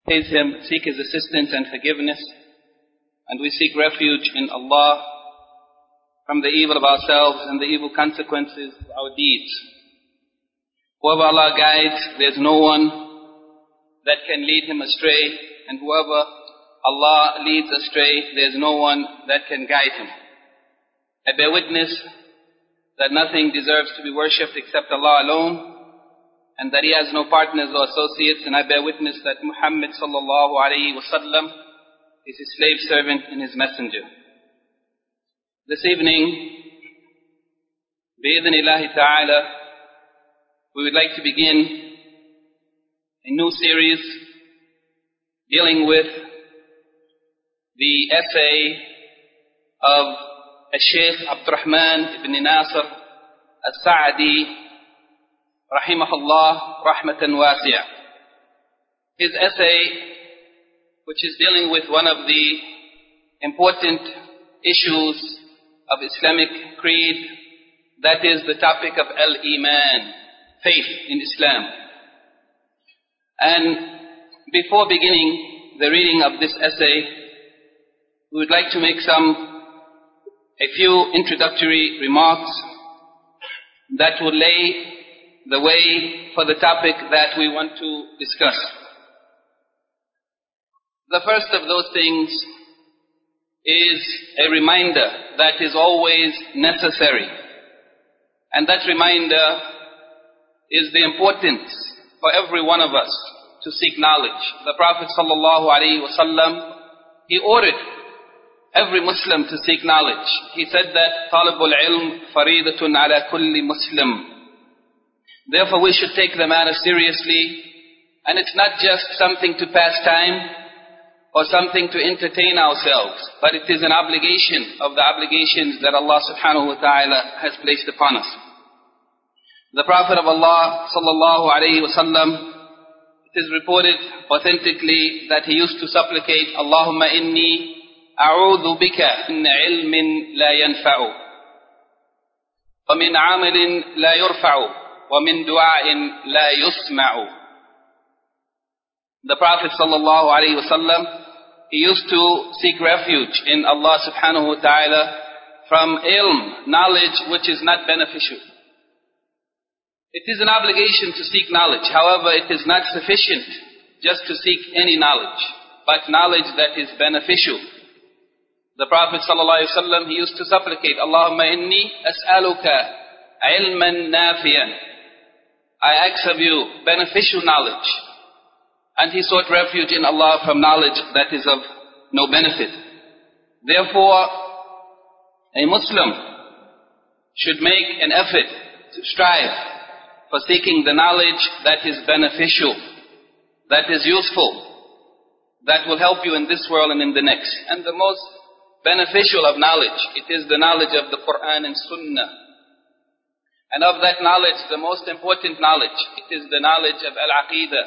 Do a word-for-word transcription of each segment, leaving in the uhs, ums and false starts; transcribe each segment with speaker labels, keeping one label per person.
Speaker 1: praise Him, seek His assistance and forgiveness, and we seek refuge in Allah from the evil of ourselves and the evil consequences of our deeds. Whoever Allah guides, there's no one that can lead him astray, and whoever Allah leads astray, there's no one that can guide him. I bear witness that nothing deserves to be worshipped except Allah alone, and that He has no partners or associates, and I bear witness that Muhammad sallallahu alayhi wa sallam is His slave servant and His messenger. This evening, bi-idhnillahi ta'ala, we would like to begin a new series dealing with the essay of Shaykh Abdurrahman ibn Nasir al-Sa'di rahimahullah rahmatan wasi'ah. His essay, which is dealing with one of the important issues of Islamic creed, that is the topic of al-Iman, faith in Islam. And before beginning the reading of this essay, we would like to make some, a few introductory remarks that will lay the way for the topic that we want to discuss. The first of those things is a reminder that is always necessary. And that reminder is the importance for every one of us to seek knowledge. The Prophet sallallahu alaihi wasallam, he ordered every Muslim to seek knowledge. He said that talabul ilm faridatun ala kulli muslim. Therefore we should take the matter seriously, and it's not just something to pass time or something to entertain ourselves, but it is an obligation of the obligations that Allah subhanahu wa ta'ala has placed upon us. The Prophet of Allah sallallahu alayhi wa sallam, it is reported authentically that he used to supplicate, Allahumma inni a'udhu bika min ilmin la yanfa'u, wa min amalin la yurfa'u, وَمِن دُعَاءٍ لَا يُسْمَعُ. The Prophet sallallahu alaihi wasallam, he used to seek refuge in Allah subhanahu wa ta'ala from ilm, knowledge which is not beneficial. It is an obligation to seek knowledge. However, it is not sufficient just to seek any knowledge, but knowledge that is beneficial. The Prophet sallallahu alaihi wasallam, he used to supplicate, Allahumma inni as'aluka ilman nafiyan. I ask of you beneficial knowledge. And he sought refuge in Allah from knowledge that is of no benefit. Therefore, a Muslim should make an effort to strive for seeking the knowledge that is beneficial, that is useful, that will help you in this world and in the next. And the most beneficial of knowledge, it is the knowledge of the Quran and Sunnah. And of that knowledge, the most important knowledge, it is the knowledge of Al-Aqidah.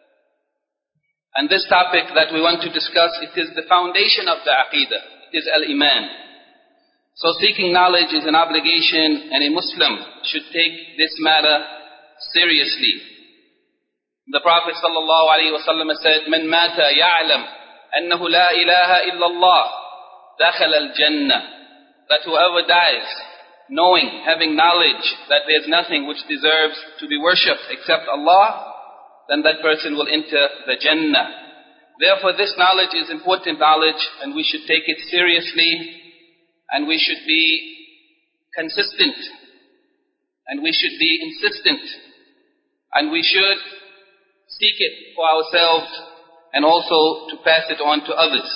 Speaker 1: And this topic that we want to discuss, it is the foundation of the Aqidah. It is Al-Iman. So seeking knowledge is an obligation, and a Muslim should take this matter seriously. The Prophet sallallahu alaihi wasallam said, "Man mata ya'lam annahu la ilaha illallah, dakhala al-jannah." That whoever dies knowing, having knowledge that there is nothing which deserves to be worshipped except Allah, then that person will enter the Jannah. Therefore this knowledge is important knowledge, and we should take it seriously, and we should be consistent, and we should be insistent, and we should seek it for ourselves and also to pass it on to others.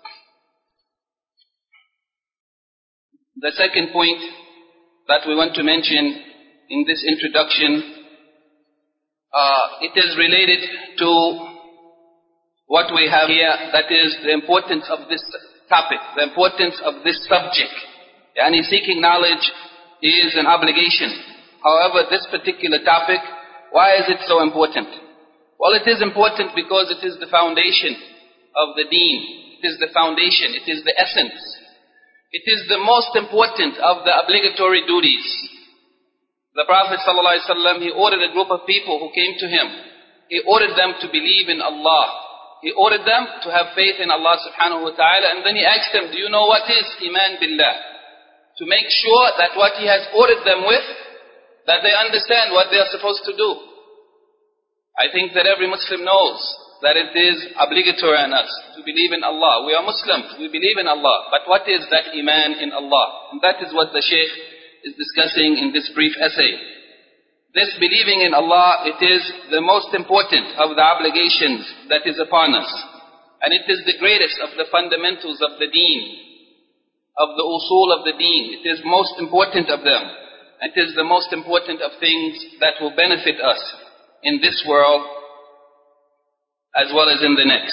Speaker 1: The second point that we want to mention in this introduction, uh, it is related to what we have here, that is the importance of this topic, the importance of this subject. Yani seeking knowledge is an obligation. However, this particular topic, why is it so important? Well, it is important because it is the foundation of the deen. It is the foundation, it is the essence. It is the most important of the obligatory duties. The Prophet ﷺ, he ordered a group of people who came to him. He ordered them to believe in Allah He ordered them to have faith in Allah subhanahu wa ta'ala, and then he asked them, do you know what is Iman Billah? To make sure that what he has ordered them with, that they understand what they are supposed to do. I think that every Muslim knows that it is obligatory on us to believe in Allah. We are Muslims, we believe in Allah. But what is that Iman in Allah? And that is what the Shaykh is discussing in this brief essay. This believing in Allah, it is the most important of the obligations that is upon us. And it is the greatest of the fundamentals of the deen, of the usul of the deen. It is most important of them. It is the most important of things that will benefit us in this world as well as in the next.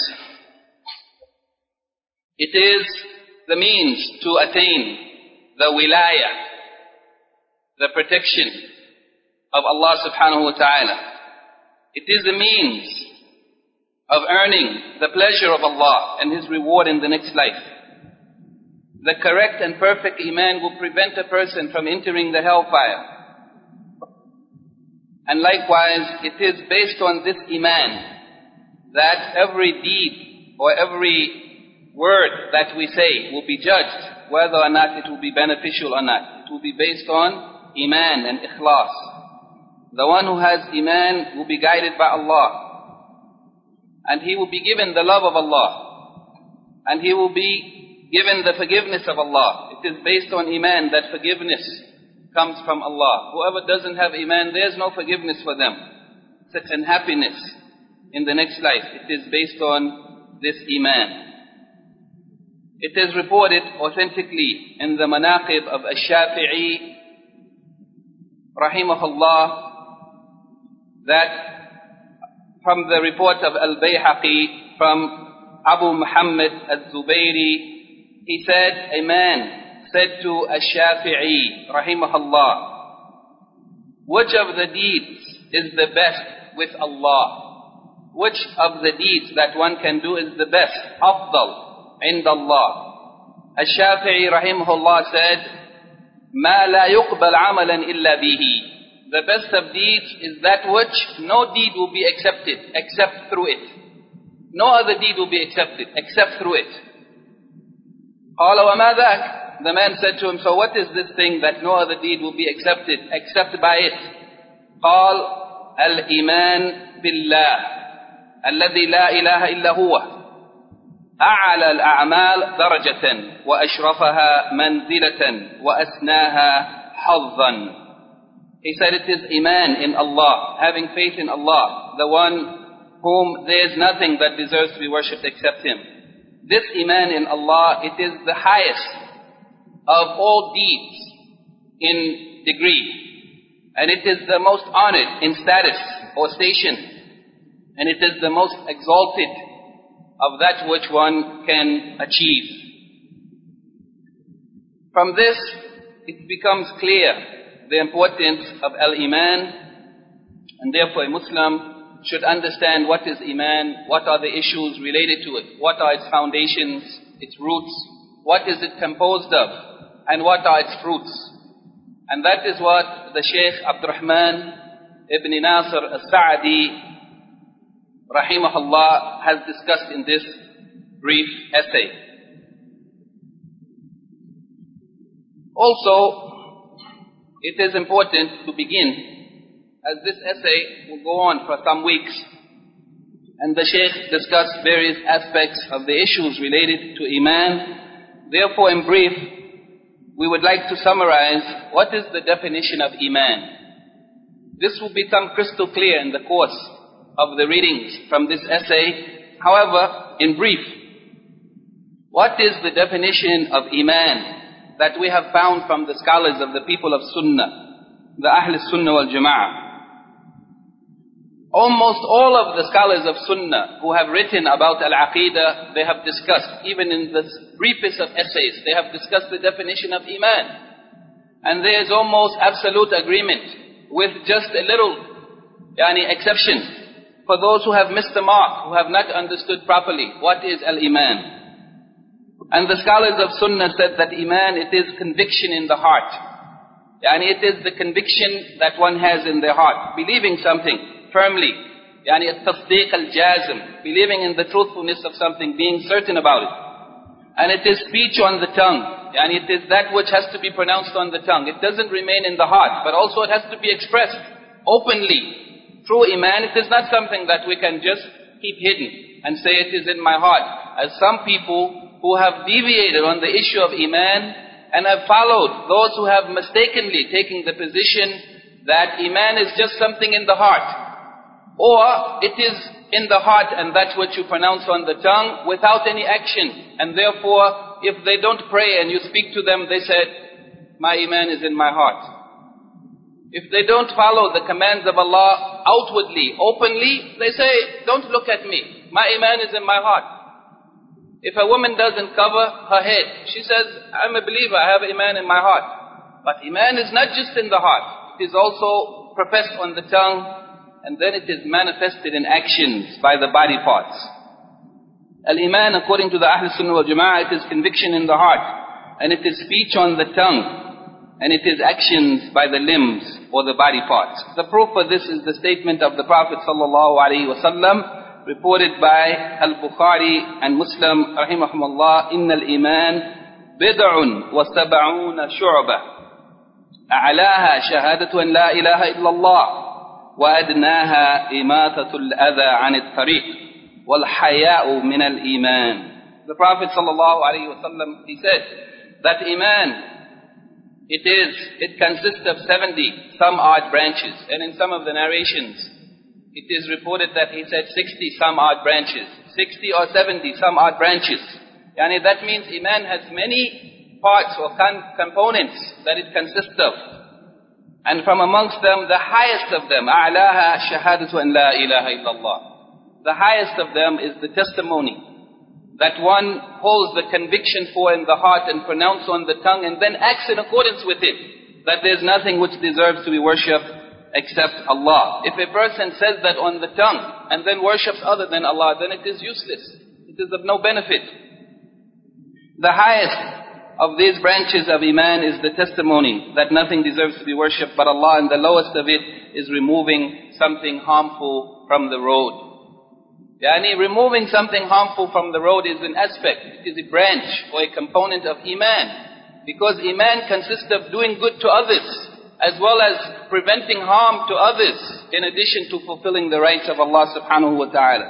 Speaker 1: It is the means to attain the wilayah, the protection of Allah subhanahu wa ta'ala. It is the means of earning the pleasure of Allah and His reward in the next life. The correct and perfect Iman will prevent a person from entering the hellfire. And likewise, it is based on this Iman that every deed or every word that we say will be judged, whether or not it will be beneficial or not. It will be based on Iman and Ikhlas. The one who has Iman will be guided by Allah. And he will be given the love of Allah. And he will be given the forgiveness of Allah. It is based on Iman that forgiveness comes from Allah. Whoever doesn't have Iman, there's no forgiveness for them. Such an happiness in the next life. It is based on this Iman. It is reported authentically in the Manaqib of Ash-Shafi'i, rahimahullah, that from the report of Al-Bayhaqi from Abu Muhammad Al-Zubayri, he said, a man said to Ash-Shafi'i, rahimahullah, which of the deeds is the best with Allah? Which of the deeds that one can do is the best? Afdal, inda Allah. Ash-Shafi'i, rahimahullah, said, ما لا يقبل عملا إلا به. The best of deeds is that which no deed will be accepted except through it. No other deed will be accepted except through it. قال وما ذاك? The man said to him, so what is this thing that no other deed will be accepted except by it? قال الإيمان بالله الذي لا إله إلا هو أعلى الأعمال درجة وأشرفها منزلة وأسناها حظا. He said it is Iman in Allah, having faith in Allah, the one whom there is nothing that deserves to be worshipped except Him. This Iman in Allah, it is the highest of all deeds in degree. And it is the most honored in status or station. And it is the most exalted of that which one can achieve. From this, it becomes clear the importance of Al-Iman, and therefore a Muslim should understand what is Iman, what are the issues related to it, what are its foundations, its roots, what is it composed of, and what are its fruits. And that is what the Shaykh Abdurrahman ibn Nasir al-Sa'di, rahimahullah, has discussed in this brief essay. Also, it is important to begin, as this essay will go on for some weeks, and the Shaykh discussed various aspects of the issues related to Iman. Therefore, in brief, we would like to summarize what is the definition of Iman. This will become crystal clear in the course of the readings from this essay. However, in brief, what is the definition of Iman that we have found from the scholars of the people of Sunnah, the Ahl Sunnah wal Jama'ah? Almost all of the scholars of Sunnah who have written about Al-Aqidah, they have discussed, even in the briefest of essays, they have discussed the definition of Iman. And there is almost absolute agreement, with just a little yani, exception, for those who have missed the mark, who have not understood properly what is Al-Iman. And the scholars of Sunnah said that Iman, it is conviction in the heart. Yani it is the conviction that one has in their heart, believing something firmly Yani at-tasdeeq al-jazm, believing in the truthfulness of something, being certain about it. And it is speech on the tongue. Yani it is that which has to be pronounced on the tongue. It doesn't remain in the heart, but also it has to be expressed openly. True Iman, it is not something that we can just keep hidden and say it is in my heart. As some people who have deviated on the issue of Iman and have followed those who have mistakenly taken the position that Iman is just something in the heart. Or it is in the heart and that which you pronounce on the tongue without any action. And therefore, if they don't pray and you speak to them, they said, my Iman is in my heart. If they don't follow the commands of Allah outwardly, openly, they say, don't look at me. My Iman is in my heart. If a woman doesn't cover her head, she says, I'm a believer, I have Iman in my heart. But Iman is not just in the heart. It is also professed on the tongue, and then it is manifested in actions by the body parts. Al-Iman, according to the Ahl Sunnah wal Jama'ah, it is conviction in the heart, and it is speech on the tongue, and it is actions by the limbs or the body parts. The proof for this is the statement of the Prophet sallallahu alaihi wasallam, reported by Al-Bukhari and Muslim, rahimahumullah, إِنَّ الْإِيمَانِ بِضْعٌ وَسَبْعُونَ شُعْبَةً أعلاها شهادة أن لا إله إلا الله وأدناها إماتة الأذى عن الطريق والحياء من الإيمان. The Prophet sallallahu alaihi wasallam, he said that Iman, it is, it consists of seventy some odd branches, and in some of the narrations, it is reported that he said sixty some odd branches, sixty or seventy some odd branches. Yani that means Iman has many parts or con- components that it consists of. And from amongst them, the highest of them, أعلاها شهادة أن لا إله إلا الله. The highest of them is the testimony that one holds the conviction for in the heart and pronounce on the tongue and then acts in accordance with it, that there is nothing which deserves to be worshipped except Allah. If a person says that on the tongue and then worships other than Allah, then it is useless. It is of no benefit. The highest of these branches of Iman is the testimony that nothing deserves to be worshipped but Allah, and the lowest of it is removing something harmful from the road. Yani removing something harmful from the road is an aspect, it is a branch or a component of Iman. Because Iman consists of doing good to others as well as preventing harm to others, in addition to fulfilling the rights of Allah subhanahu wa ta'ala.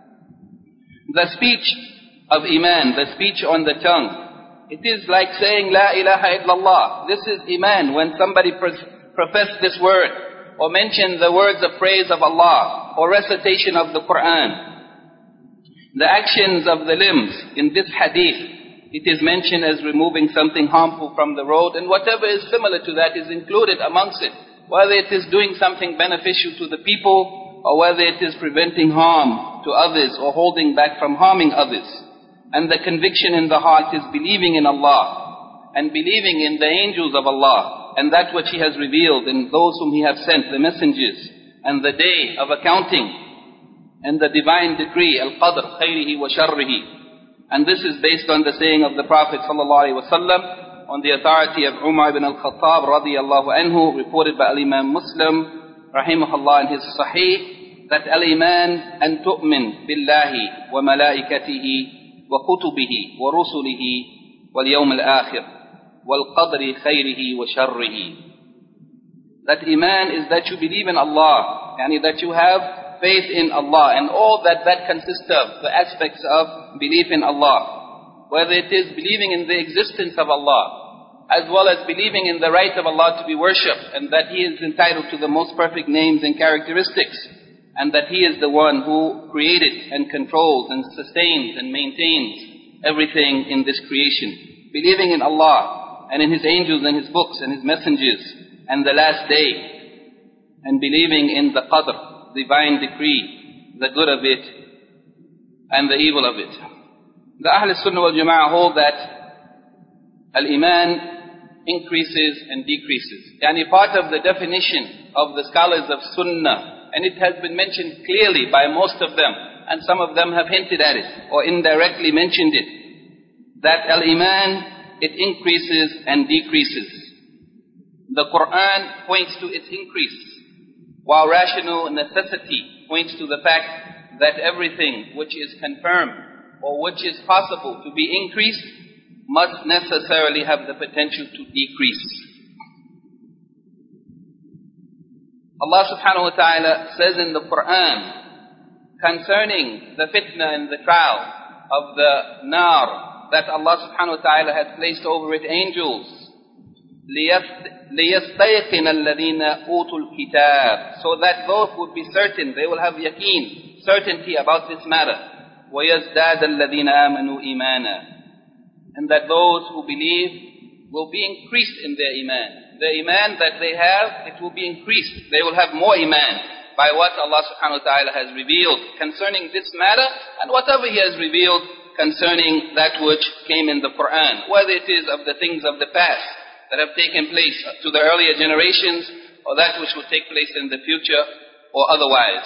Speaker 1: The speech of Iman, the speech on the tongue, it is like saying La ilaha illallah. This is Iman, when somebody professes this word or mentions the words of praise of Allah or recitation of the Quran. The actions of the limbs in this hadith, it is mentioned as removing something harmful from the road, and whatever is similar to that is included amongst it. Whether it is doing something beneficial to the people, or whether it is preventing harm to others or holding back from harming others. And the conviction in the heart is believing in Allah, and believing in the angels of Allah, and that which He has revealed, in those whom He has sent, the messengers, and the day of accounting, and the divine decree, al-qadr, khayrihi wa sharrihi. And this is based on the saying of the Prophet sallallahu alaihi wasallam, on the authority of Umar ibn al-Khattab radiyallahu anhu, reported by al-Imam Muslim, rahimahullah, in his Sahih, that al-Iman an tu'min billahi wa malaikatihi wa kutubihi wa rusulihi wal yawm al-akhir wal qadri khayrihi wa sharrihi. That Iman is that you believe in Allah, yani that you have faith in Allah and all that that consists of, the aspects of belief in Allah. Whether it is believing in the existence of Allah, as well as believing in the right of Allah to be worshipped, and that He is entitled to the most perfect names and characteristics, and that He is the one who created and controls and sustains and maintains everything in this creation. Believing in Allah and in His angels and His books and His messengers and the last day, and believing in the qadr, divine decree, the good of it and the evil of it. The Ahl Sunnah wal Jama'ah hold that Al-Iman increases and decreases. Yani part of the definition of the scholars of Sunnah, and it has been mentioned clearly by most of them, and some of them have hinted at it or indirectly mentioned it, that Al-Iman, it increases and decreases. The Quran points to its increase, while rational necessity points to the fact that everything which is confirmed or which is possible to be increased must necessarily have the potential to decrease. Allah subhanahu wa ta'ala says in the Quran concerning the fitna and the trial of the nar that Allah subhanahu wa ta'ala has placed over it angels, لِيَسْتَيْقِنَ الَّذِينَ أُوتُوا الْكِتَابِ, so that those would be certain, they will have yaqeen, certainty about this matter. وَيَزْدَادَ الَّذِينَ آمَنُوا إِيمَانًا, and that those who believe will be increased in their iman. The iman that they have, it will be increased. They will have more iman by what Allah subhanahu wa ta'ala has revealed concerning this matter, and whatever He has revealed concerning that which came in the Quran, whether it is of the things of the past that have taken place to the earlier generations, or that which will take place in the future, or otherwise.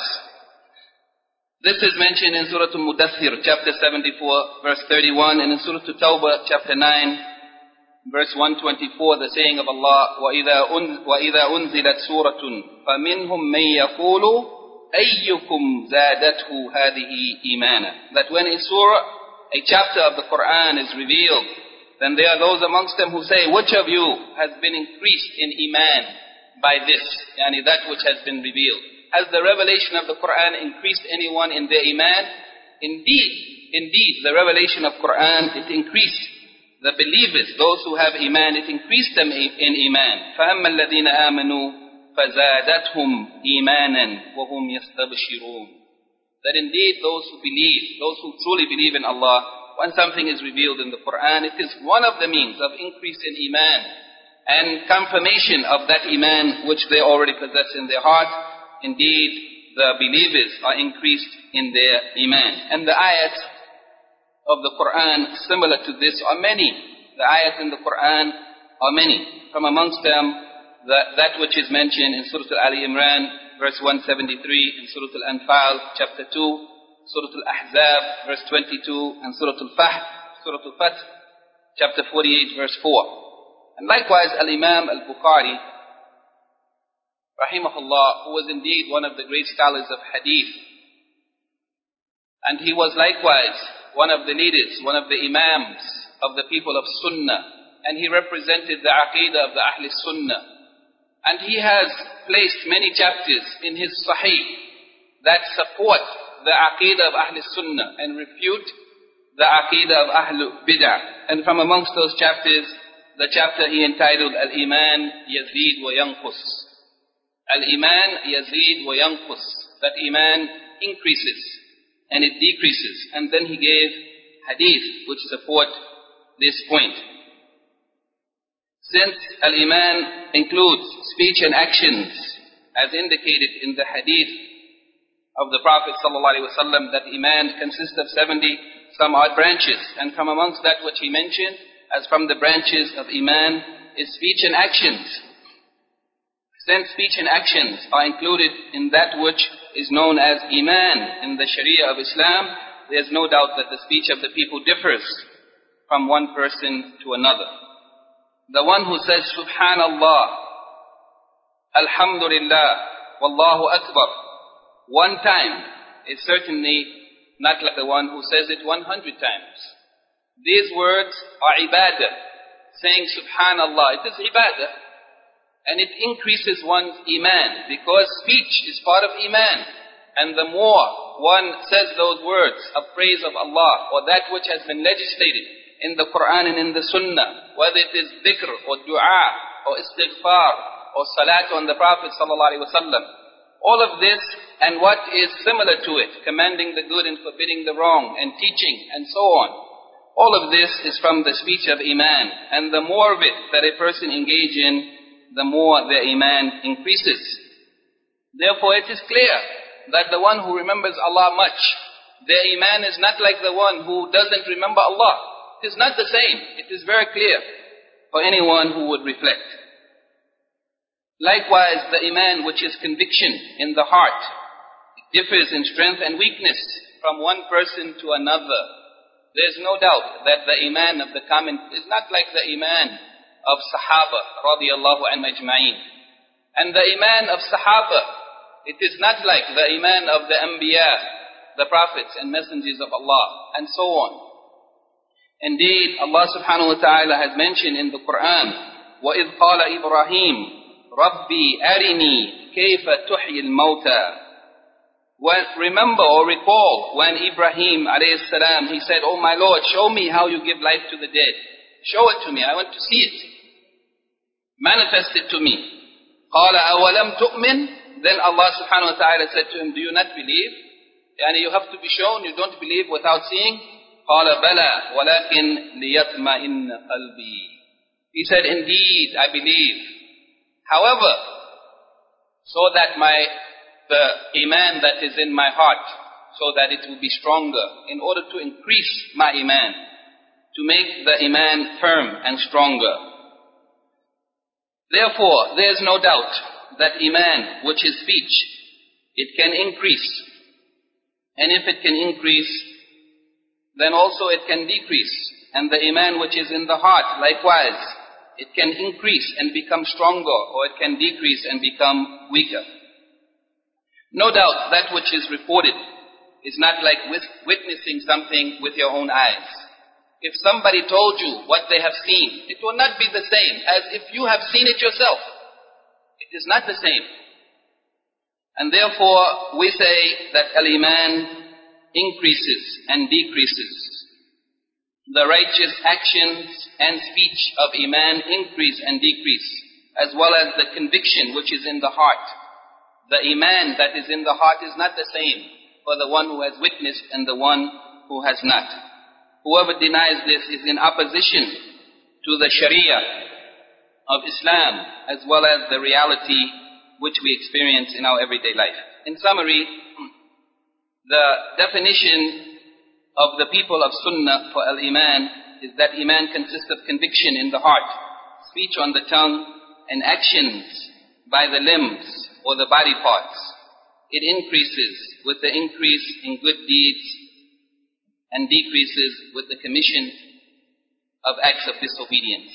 Speaker 1: This is mentioned in Surah Al-Mudaththir, chapter seventy-four, verse thirty-one, and in Surah Al-Tawbah, chapter nine, verse one twenty-four, the saying of Allah, وَإِذَا أُنزِلَتْ سُورَةٌ فَمِنْهُمْ مَنْ يَقُولُ أَيُّكُمْ زَادَتْهُ هَذِهِ إِيمَانًا. That when a surah, a chapter of the Quran is revealed, then there are those amongst them who say, which of you has been increased in iman by this, yani that which has been revealed? Has the revelation of the Quran increased anyone in their iman? Indeed, indeed, the revelation of Quran, it increased the believers, those who have iman, it increased them in iman. فَأَمَّا الَّذِينَ آمَنُوا فَزَادَتْهُمْ إِيمَانًا وَهُمْ يَسْتَبْشِرُونَ. That indeed those who believe, those who truly believe in Allah, when something is revealed in the Quran, it is one of the means of increase in iman and confirmation of that iman which they already possess in their heart. Indeed, the believers are increased in their iman. And the ayats of the Quran similar to this are many. The ayats in the Quran are many. From amongst them, the, that which is mentioned in Surah Al-Ali Imran, verse one seventy-three, in Surah Al-Anfal, chapter two, Surah Al-Ahzab, verse twenty-two, and Surah Al-Fath, Surah Al-Fath, chapter forty-eight, verse four. And likewise, Al-Imam Al-Bukhari, rahimahullah, who was indeed one of the great scholars of hadith, and he was likewise one of the leaders, one of the imams of the people of Sunnah, and he represented the aqidah of the Ahl Sunnah. And he has placed many chapters in his Sahih that support the aqidah of Ahl Sunnah and refute the aqidah of Ahl Bid'ah. And from amongst those chapters, the chapter he entitled Al-Iman Yazid wa Yanqus. Al-Iman Yazid wa Yanqus. That Iman increases and it decreases. And then he gave hadith which support this point. Since Al-Iman includes speech and actions, as indicated in the hadith of the Prophet ﷺ, that Iman consists of seventy some odd branches. And from amongst that which he mentioned, as from the branches of Iman, is speech and actions. Since speech and actions are included in that which is known as Iman in the Sharia of Islam, there is no doubt that the speech of the people differs from one person to another. The one who says Subhanallah, Alhamdulillah, Wallahu Akbar, one time is certainly not like the one who says it one hundred times. These words are ibadah. Saying Subhanallah, it is ibadah. And it increases one's iman, because speech is part of iman. And the more one says those words of praise of Allah, or that which has been legislated in the Quran and in the Sunnah, whether it is dhikr or dua or istighfar or salat on the Prophet ﷺ, all of this and what is similar to it, commanding the good and forbidding the wrong, and teaching and so on, all of this is from the speech of Iman. And the more of it that a person engages in, the more their Iman increases. Therefore it is clear that the one who remembers Allah much, their Iman is not like the one who doesn't remember Allah. It is not the same. It is very clear for anyone who would reflect. Likewise, the Iman which is conviction in the heart, it differs in strength and weakness from one person to another. There is no doubt that the Iman of the common is not like the Iman of Sahaba radiallahu anhu ajma'in. And the Iman of Sahaba It is not like the iman of the Anbiya, the prophets and messengers of Allah, and so on. Indeed, Allah subhanahu wa ta'ala has mentioned in the Quran, وَإِذْ قَالَ إِبْرَاهِيمُ رَبِّي أَرِنِي كَيْفَ تُحْيِي الْمَوْتَى. When, remember or recall when Ibrahim alayhi salam, he said, "Oh my Lord, show me how you give life to the dead. Show it to me, I want to see it. Manifest it to me." قَالَ أَوَلَمْ تُؤْمِنْ. Then Allah subhanahu wa ta'ala said to him, "Do you not believe? Yani you have to be shown, you don't believe without seeing?" قَالَ بَلَى وَلَكِنْ لِيَطْمَئِنَّ قَلْبِي. He said, "Indeed, I believe. However, so that my the iman that is in my heart, so that it will be stronger, in order to increase my iman, to make the iman firm and stronger." Therefore, there is no doubt that iman, which is speech, it can increase. And if it can increase, then also it can decrease. And the iman which is in the heart, likewise, it can increase and become stronger, or it can decrease and become weaker. No doubt that which is reported is not like witnessing something with your own eyes. If somebody told you what they have seen, it will not be the same as if you have seen it yourself. It is not the same. And therefore, we say that al-iman increases and decreases. The righteous actions and speech of iman increase and decrease, as well as the conviction which is in the heart. The iman that is in the heart is not the same for the one who has witnessed and the one who has not. Whoever denies this is in opposition to the Sharia of Islam, as well as the reality which we experience in our everyday life. In summary, the definition of the people of Sunnah for al-Iman is that Iman consists of conviction in the heart, speech on the tongue, and actions by the limbs or the body parts. It increases with the increase in good deeds and decreases with the commission of acts of disobedience.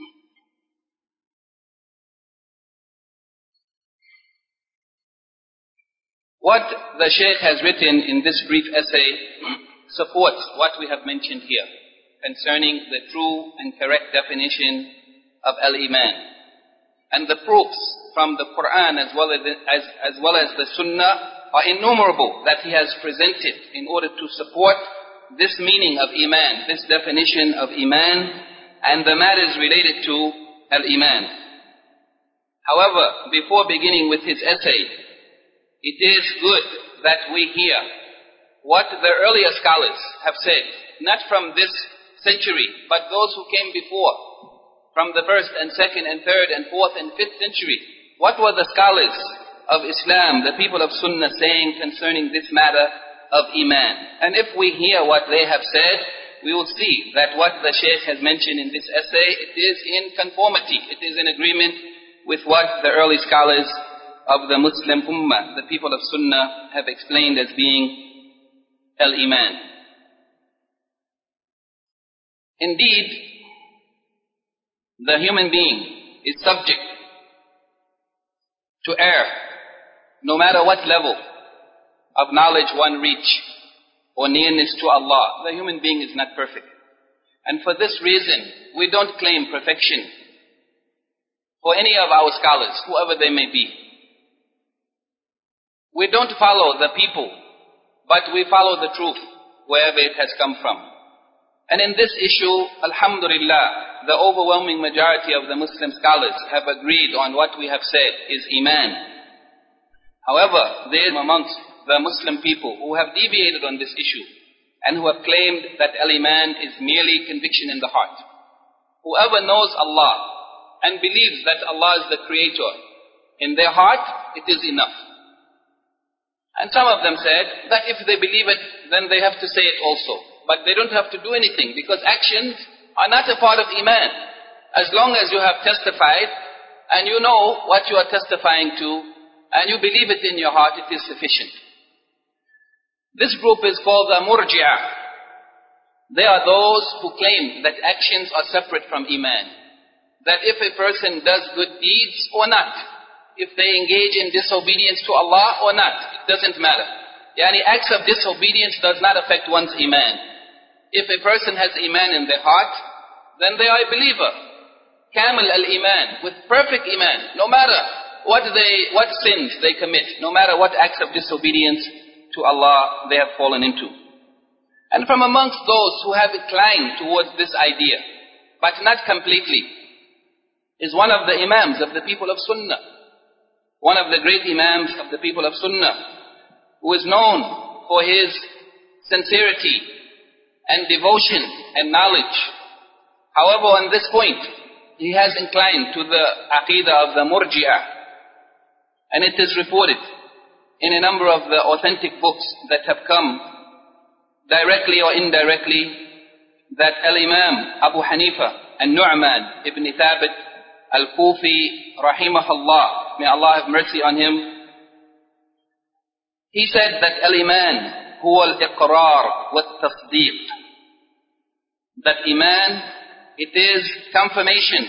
Speaker 1: What the Shaykh has written in this brief essay supports what we have mentioned here concerning the true and correct definition of al-Iman. And the proofs from the Quran as well as, as, as well as the Sunnah are innumerable that he has presented in order to support this meaning of Iman, this definition of Iman, and the matters related to al-Iman. However, before beginning with his essay, it is good that we hear what the earlier scholars have said, not from this century, but those who came before, from the first and second and third and fourth and fifth century. What were the scholars of Islam, the people of Sunnah, saying concerning this matter of Iman? And if we hear what they have said, we will see that what the Shaykh has mentioned in this essay, it is in conformity, it is in agreement with what the early scholars of the Muslim Ummah, the people of Sunnah, have explained as being al-Iman. Indeed, the human being is subject to error, no matter what level of knowledge one reach or nearness to Allah. The human being is not perfect. And for this reason, we don't claim perfection for any of our scholars, whoever they may be. We don't follow the people, but we follow the truth, wherever it has come from. And in this issue, alhamdulillah, the overwhelming majority of the Muslim scholars have agreed on what we have said is Iman. However, there are amongst the Muslim people who have deviated on this issue and who have claimed that al-Iman is merely conviction in the heart. Whoever knows Allah and believes that Allah is the Creator, in their heart, it is enough. And some of them said that if they believe it, then they have to say it also. But they don't have to do anything, because actions are not a part of Iman. As long as you have testified and you know what you are testifying to and you believe it in your heart, it is sufficient. This group is called the Murji'ah. They are those who claim that actions are separate from Iman. That if a person does good deeds or not, if they engage in disobedience to Allah or not. It doesn't matter. Yani acts of disobedience does not affect one's iman. If a person has iman in their heart, then they are a believer. Kamil al-iman, with perfect iman, no matter what they, what sins they commit, no matter what acts of disobedience to Allah they have fallen into. And from amongst those who have inclined towards this idea, but not completely, is one of the imams of the people of Sunnah. One of the great imams of the people of Sunnah, who is known for his sincerity and devotion and knowledge. However, on this point, he has inclined to the aqidah of the Murji'ah. And it is reported in a number of the authentic books that have come, directly or indirectly, that Al-Imam Abu Hanifa and Nu'man ibn Thabit al-Kufi, rahimahullah, may Allah have mercy on him, he said that Al-Iman huwa al-iqrar wa-tasdeeq. That Iman, it is confirmation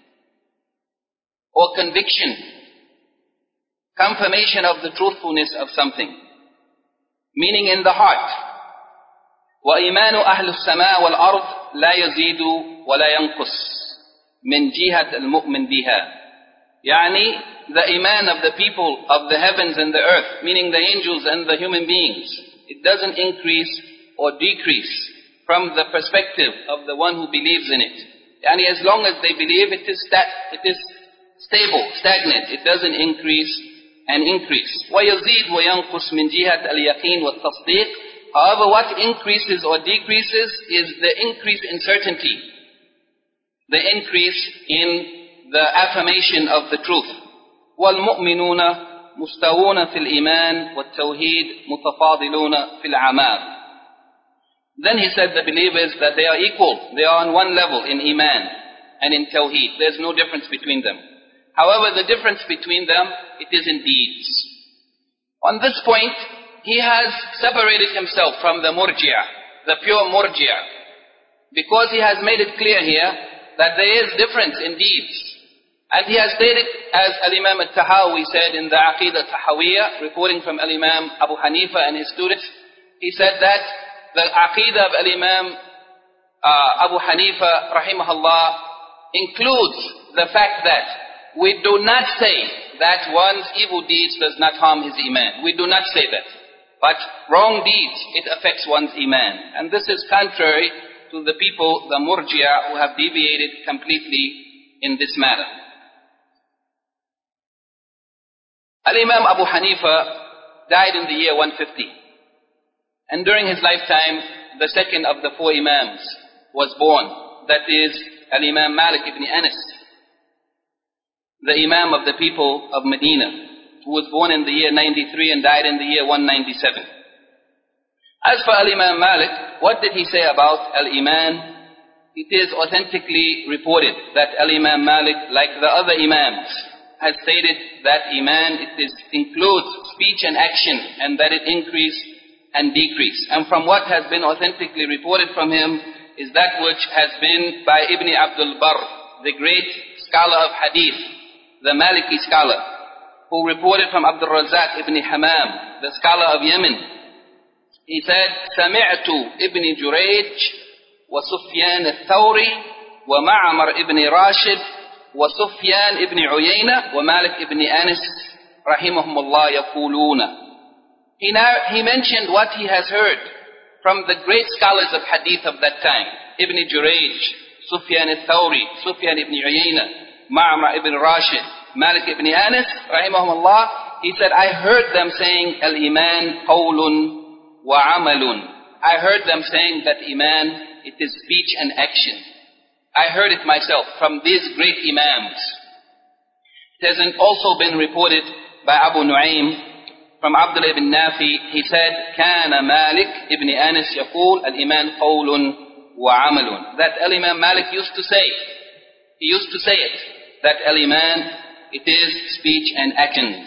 Speaker 1: or conviction, confirmation of the truthfulness of something, meaning in the heart. وَإِيمَانُ أَهْلُ السَّمَاءِ وَالْأَرْضِ لَا يَزِيدُ وَلَا يَنْقُصُ مِنْ جِهَةِ الْمُؤْمِنِ بِهَا. Yani, the iman of the people of the heavens and the earth, meaning the angels and the human beings, it doesn't increase or decrease from the perspective of the one who believes in it. Yani, as long as they believe, it is, sta- it is stable, stagnant, it doesn't increase and increase. وَيَزِيدُ وَيَنْقُص مِنْ جِهَةِ الْيَقِينِ وَالتَّصْدِيقِ. However, what increases or decreases is the increase in certainty, the increase in the affirmation of the truth. وَالْمُؤْمِنُونَ مُسْتَوُونَ فِي الْإِيمَانِ وَالتَّوْحِيدِ مُتَفَاضِلُونَ فِي الْعَمَالِ. Then he said the believers that they are equal, they are on one level in Iman and in Tawheed. There's no difference between them. However, the difference between them, it is in deeds. On this point, he has separated himself from the Murji'ah, the pure Murji'ah, because he has made it clear here that there is difference in deeds. And he has stated, as Al-Imam al-Tahawi said in the Aqidah Tahawiyah, reporting from Al-Imam Abu Hanifa and his students, he said that the Aqidah of Al-Imam uh, Abu Hanifa, rahimahullah, includes the fact that we do not say that one's evil deeds does not harm his Iman. We do not say that. But wrong deeds, it affects one's Iman. And this is contrary to the people, the Murji'ah, who have deviated completely in this matter. Al-Imam Abu Hanifa died in the year one fifty. And during his lifetime, the second of the four Imams was born. That is Al-Imam Malik ibn Anas, the Imam of the people of Medina, who was born in the year ninety-three and died in the year one ninety-seven. As for Al-Imam Malik, what did he say about Al-Iman? It is authentically reported that Al-Imam Malik, like the other Imams, has stated that Iman, it is, includes speech and action, and that it increase and decrease. And from what has been authentically reported from him is that which has been by Ibn Abdul Barr, the great scholar of Hadith, the Maliki scholar, who reported from Abdul Razak ibn Hamam, the scholar of Yemen. He said, سمعت ابن جريج وسفيان الثوري ومعمر ابن راشد وسفيان ابن عيينة ومالك ابن أنس رحمهم الله يقولون. He, now, he mentioned what he has heard from the great scholars of Hadith of that time. Ibn Jurayj, Sufyan al-Thawri, Sufyan ibn Uyayna, Ma'mar ibn Rashid, Malik ibn Anas, rahimahumullah, he said, I heard them saying, Al-Iman qawlun wa amalun. I heard them saying that Iman, it is speech and action. I heard it myself from these great Imams. It has also been reported by Abu Nu'aym from Abdullah ibn Nafi. He said, كان مالك ibn Anas يقول الإيمان قول وعمل. That Al-Imam Malik used to say, he used to say it, that Al-Iman, it is speech and actions.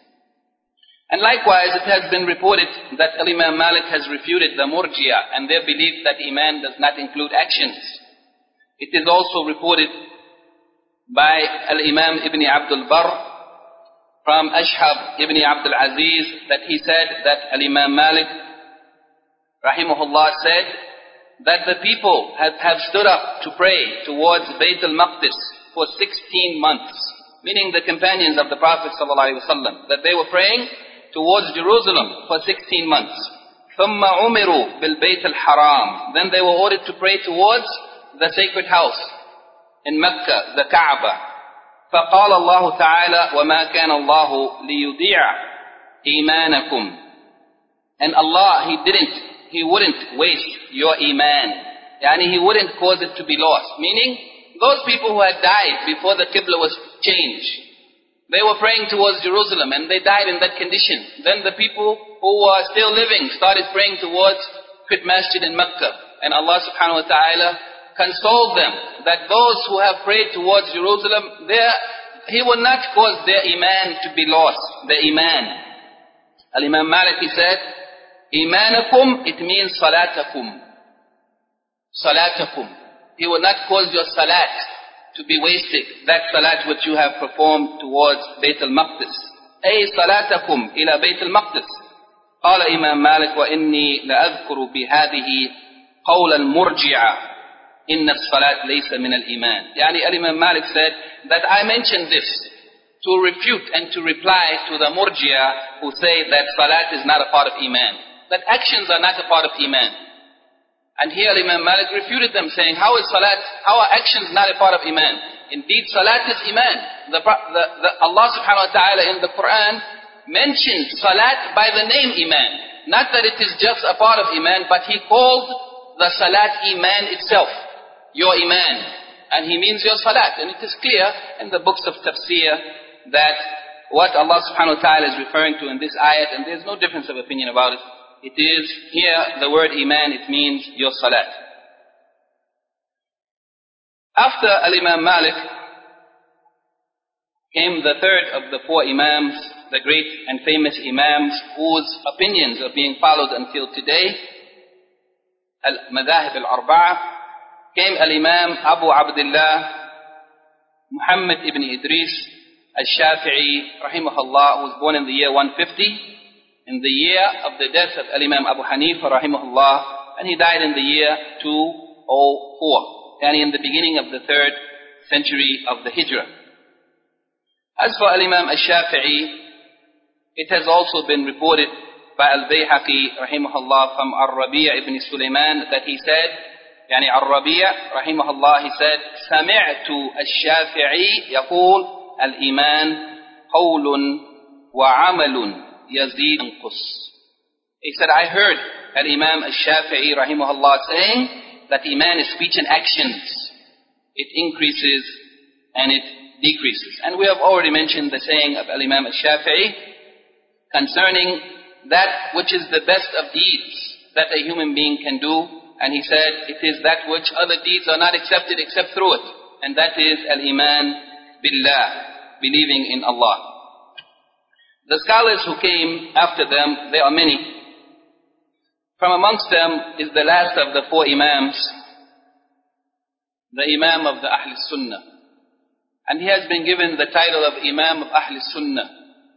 Speaker 1: And likewise, it has been reported that Al-Imam Malik has refuted the Murji'ah and their belief that Iman does not include actions. It is also reported by Al-Imam Ibn Abdul Barr from Ashhab ibn Abdul Aziz that he said that Al-Imam Malik rahimahullah said that the people have, have stood up to pray towards Bayt al-Maqdis for sixteen months, meaning the companions of the Prophet ﷺ, that they were praying towards Jerusalem for sixteen months. ثُمَّ عُمِرُوا بِالْبَيْتِ الْحَرَامِ. Then they were ordered to pray towards the sacred house in Mecca, the Kaaba. فقال الله تعالى وما كان الله ليضيع إيمانكم. And Allah, He didn't, He wouldn't waste your iman. Yani He wouldn't cause it to be lost. Meaning, those people who had died before the Qibla was changed, they were praying towards Jerusalem and they died in that condition. Then the people who were still living started praying towards Fit Masjid in Mecca. And Allah subhanahu wa ta'ala consoled them that those who have prayed towards Jerusalem, He will not cause their iman to be lost, their iman. Al-Imam Malik, he said, Imanakum, it means salatakum. Salatakum. He will not cause your salat to be wasted, that salat which you have performed towards Bayt al-Maqdis. Ay salatakum ila Bayt al-Maqdis. قال إمام مالك وإني لأذكر بهذه قول المرجعة إن الصلاة ليس من الإيمان. يعني Imam Malik said that I mentioned this to refute and to reply to the Murji'a who say that salat is not a part of Iman, that actions are not a part of Iman. And here Imam Malik refuted them, saying, how is salat, how are actions not a part of Iman? Indeed, salat is Iman. The, the, the, Allah subhanahu wa ta'ala in the Quran mentioned salat by the name Iman. Not that it is just a part of Iman, but He called the salat Iman itself. Your iman, and He means your salat. And it is clear in the books of tafsir that what Allah subhanahu wa ta'ala is referring to in this ayat, and there's no difference of opinion about it, it is here the word iman, it means your salat. After Al-Imam Malik came the third of the four imams, the great and famous imams whose opinions are being followed until today, Al-Madahib al-Arba'ah. Came Al-Imam Abu Abdullah Muhammad ibn Idris al-Shafi'i rahimahullah, who was born in the year one fifty, in the year of the death of Al-Imam Abu Hanifa rahimahullah, and he died in the year two oh four, and in the beginning of the third century of the Hijrah. As for Al-Imam al-Shafi'i, it has also been reported by Al-Bayhaqi rahimahullah from Ar-Rabi' ibn Sulaiman that he said, يعني الربيع رحمه الله, he said, سمعت الشافعي يقول الإيمان قول وعمل يزيد ينقص. He said, I heard Al-Imam al-Shafi'i رحمه الله saying that Iman is speech and actions. It increases and it decreases. And we have already mentioned the saying of Al-Imam al-Shafi'i concerning that which is the best of deeds that a human being can do. And he said, it is that which other deeds are not accepted except through it. And that is Al-Iman Billah, believing in Allah. The scholars who came after them, there are many. From amongst them is the last of the four Imams, the Imam of the Ahl Sunnah. And he has been given the title of Imam of Ahl Sunnah,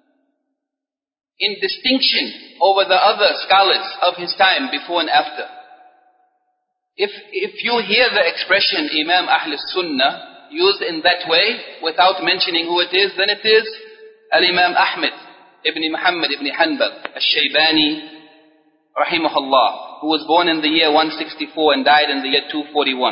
Speaker 1: in distinction over the other scholars of his time, before and after. If, if you hear the expression Imam Ahl Sunnah used in that way, without mentioning who it is, then it is Al-Imam Ahmad ibn Muhammad ibn Hanbal al-Shaybani rahimahullah, who was born in the year one sixty-four and died in the year two forty-one.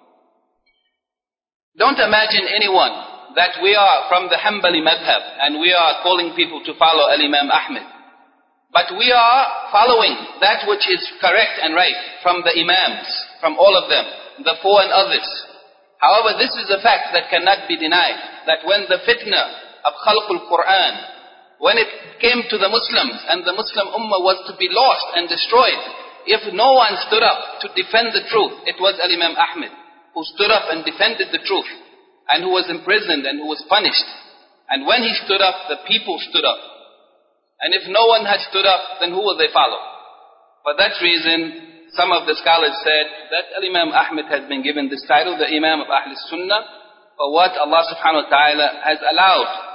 Speaker 1: Don't imagine anyone that we are from the Hanbali madhab and we are calling people to follow Al-Imam Ahmad. But we are following that which is correct and right from the Imams, from all of them, the four and others. However, this is a fact that cannot be denied, that when the fitna of Khalqul Quran, when it came to the Muslims and the Muslim Ummah was to be lost and destroyed, if no one stood up to defend the truth, it was Al-Imam Ahmad who stood up and defended the truth, and who was imprisoned and who was punished. And when he stood up, the people stood up. And if no one had stood up, then who will they follow? For that reason, some of the scholars said that Al-Imam Ahmad has been given this title, the Imam of Ahl Sunnah, for what Allah subhanahu wa ta'ala has allowed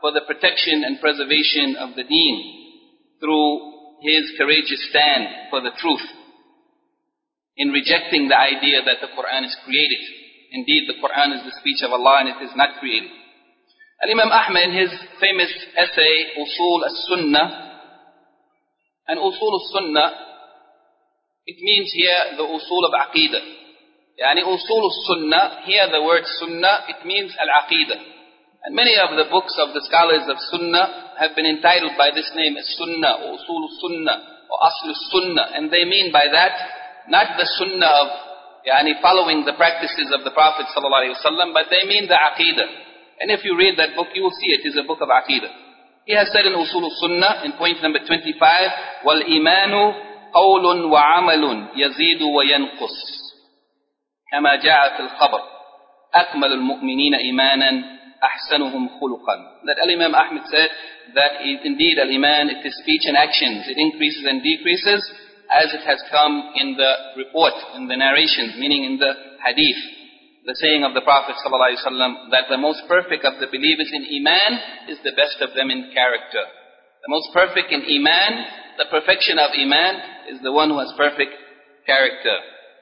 Speaker 1: for the protection and preservation of the deen through his courageous stand for the truth in rejecting the idea that the Quran is created. Indeed, the Quran is the speech of Allah and it is not created. Al-Imam Ahmad, in his famous essay, Usul al-Sunnah, and Usul al-Sunnah, it means here the Usul of Aqidah. Yani Usul al-Sunnah, here the word Sunnah, it means al-Aqidah. And many of the books of the scholars of Sunnah have been entitled by this name as Sunnah, or Usul al-Sunnah, or Asl al-Sunnah. And they mean by that, not the Sunnah of yani, following the practices of the Prophet ﷺ, but they mean the Aqidah. And if you read that book, you will see it is a book of Aqidah. He has said in Usul al-Sunnah, in point number twenty-five, وَالْإِيمَانُ قَوْلٌ وَعَمَلٌ يَزِيدُ وَيَنْقُصُ كَمَا جَاءَ فِي الْخَبَرِ أَكْمَلُ الْمُؤْمِنِينَ إِيمَانًا أَحْسَنُهُمْ خُلُقًا. That Al-Imam Ahmad said that indeed Al-Iman, it is speech and actions. It increases and decreases as it has come in the report, in the narrations, meaning in the hadith. The saying of the Prophet ﷺ that the most perfect of the believers in Iman is the best of them in character. The most perfect in Iman, the perfection of Iman, is the one who has perfect character.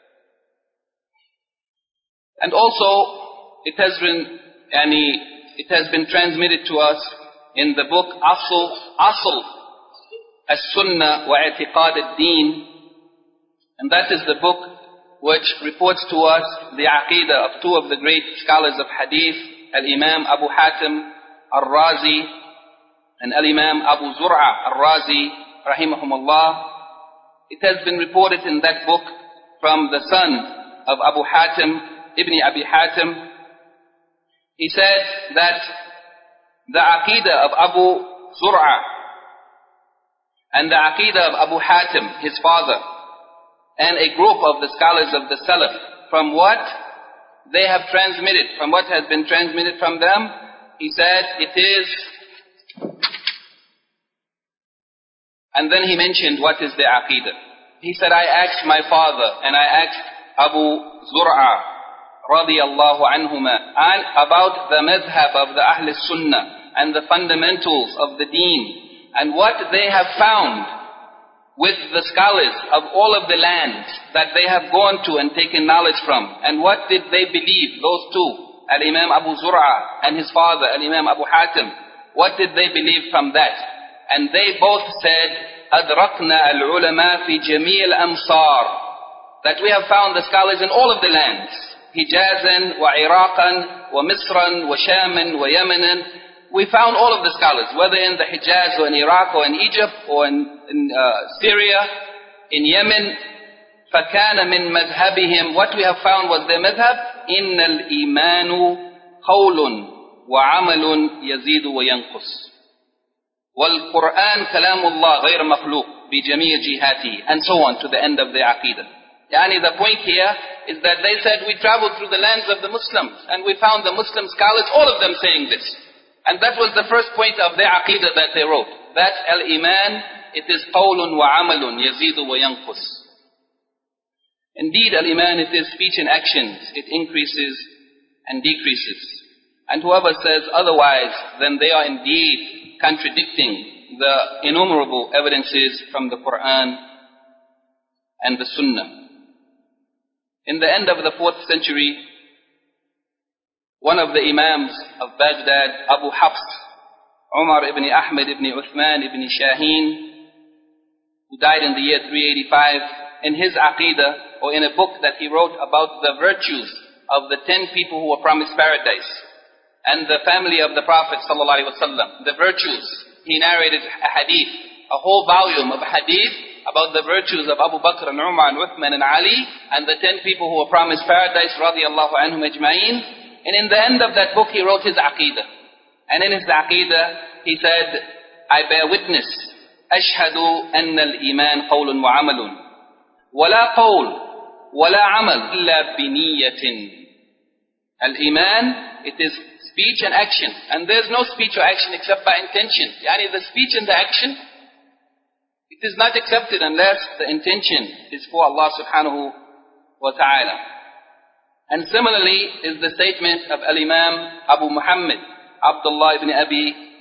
Speaker 1: And also, it has been, yani, it has been transmitted to us in the book Asl, Asl As-Sunnah wa I'tiqad al-Deen, and that is the book which reports to us the aqidah of two of the great scholars of hadith, Al-Imam Abu Hatim Al-Razi and Al-Imam Abu Zur'a Al-Razi rahimahumullah. It has been reported in that book from the son of Abu Hatim, Ibn Abi Hatim. He said that the aqidah of Abu Zur'a and the aqidah of Abu Hatim, his father, and a group of the scholars of the Salaf, from what they have transmitted, from what has been transmitted from them, he said it is, and then he mentioned what is the aqidah. He said, I asked my father, and I asked Abu Zur'a, radiyallahu anhuma, about the madhab of the Ahl Sunnah, and the fundamentals of the deen, and what they have found with the scholars of all of the lands that they have gone to and taken knowledge from. And what did they believe, those two, Al-Imam Abu Zur'a and his father, Al-Imam Abu Hatim, what did they believe from that? And they both said, أَدْرَقْنَا الْعُلَمَا فِي جَمِيعِ الْأَمْصَارِ, that we have found the scholars in all of the lands, Hijazan, wa Iraqan, wa Misran, wa Shaman, wa Yemenan. We found all of the scholars, whether in the Hijaz or in Iraq or in Egypt or in, in uh, Syria, in Yemen. فَكَانَ مِن مَذْهَبِهِمْ, what we have found was their madhab, إِنَّ الْإِيمَانُ قَوْلٌ وَعَمَلٌ يَزِيدُ وَيَنْقُصُ وَالْقُرْآنُ كَلَامُ اللَّهِ غَيْرَ مَخْلُوقٍ بِجَمِيعِ جِهَاتِهِ, and so on to the end of the aqidah. Yani the point here is that they said we traveled through the lands of the Muslims and we found the Muslim scholars, all of them saying this. And that was the first point of their aqidah that they wrote. That al-iman, it is qawlun wa amalun yazidu wa yanqus. Indeed, al-iman, it is speech and actions. It increases and decreases. And whoever says otherwise, then they are indeed contradicting the innumerable evidences from the Quran and the Sunnah. In the end of the fourth century, one of the Imams of Baghdad, Abu Hafs, Umar ibn Ahmad ibn Uthman ibn Shaheen, who died in the year three eighty-five, in his aqidah, or in a book that he wrote about the virtues of the ten people who were promised paradise, and the family of the Prophet ﷺ, the virtues, he narrated a hadith, a whole volume of hadith about the virtues of Abu Bakr and Umar and Uthman and Ali, and the ten people who were promised paradise, radiyallahu anhum ajma'een. And in the end of that book, he wrote his aqidah. And in his aqidah, he said, I bear witness, أشهد أن الإيمان قول وعمل ولا قول ولا عمل إلا بنية. Al-Iman, it is speech and action. And there's no speech or action except by intention. Yani the speech and the action, it is not accepted unless the intention is for Allah subhanahu wa ta'ala. And similarly is the statement of Al-Imam Abu Muhammad, Abdullah ibn Abi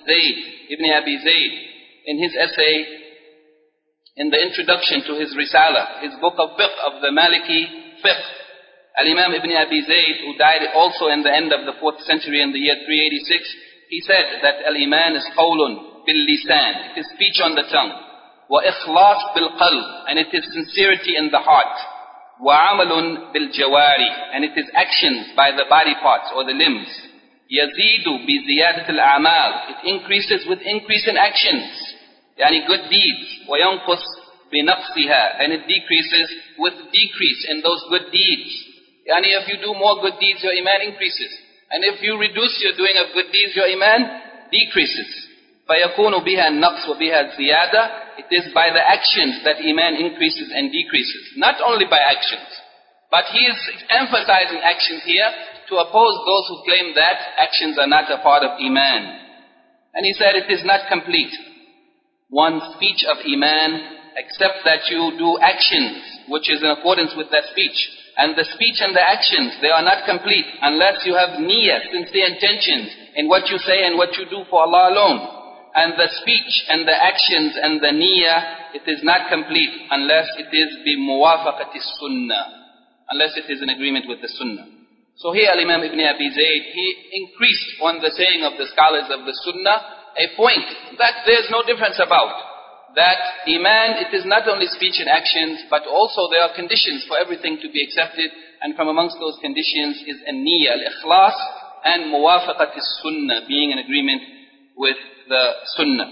Speaker 1: Zayd ibn Abi Zayd, in his essay, in the introduction to his Risala, his book of fiqh, of the Maliki fiqh, Al-Imam ibn Abi Zayd, who died also in the end of the fourth century in the year three eighty-six, he said that Al-Iman is qawlun bil-lisan, it is speech on the tongue, wa ikhlas bil-qalb, and it is sincerity in the heart, wa amalun bil-jawari, and it is actions by the body parts or the limbs, yazidu bi ziyadat al-a'mal, it increases with increase in actions, yani good deeds, wa yanqus bi naqsiha, and it decreases with decrease in those good deeds. Yani if you do more good deeds, your iman increases. And if you reduce your doing of good deeds, your iman decreases. فَيَكُونُ بِهَا النَّقْصُ وَبِهَا الزِّيَادَةِ, it is by the actions that iman increases and decreases. Not only by actions. But he is emphasizing actions here to oppose those who claim that actions are not a part of iman. And he said it is not complete. One speech of iman, except that you do actions, which is in accordance with that speech. And the speech and the actions, they are not complete unless you have niyyah, sincere intentions in what you say and what you do for Allah alone. And the speech and the actions and the niyyah, it is not complete unless it is bi muwafaqati sunnah, unless it is in agreement with the sunnah. So here Imam Ibn Abi Zayd, he increased on the saying of the scholars of the sunnah a point that there is no difference about. That iman, it is not only speech and actions, but also there are conditions for everything to be accepted, and from amongst those conditions is an-niyyah, al-ikhlas, and muwafaqat as-sunnah, being in agreement with the sunnah.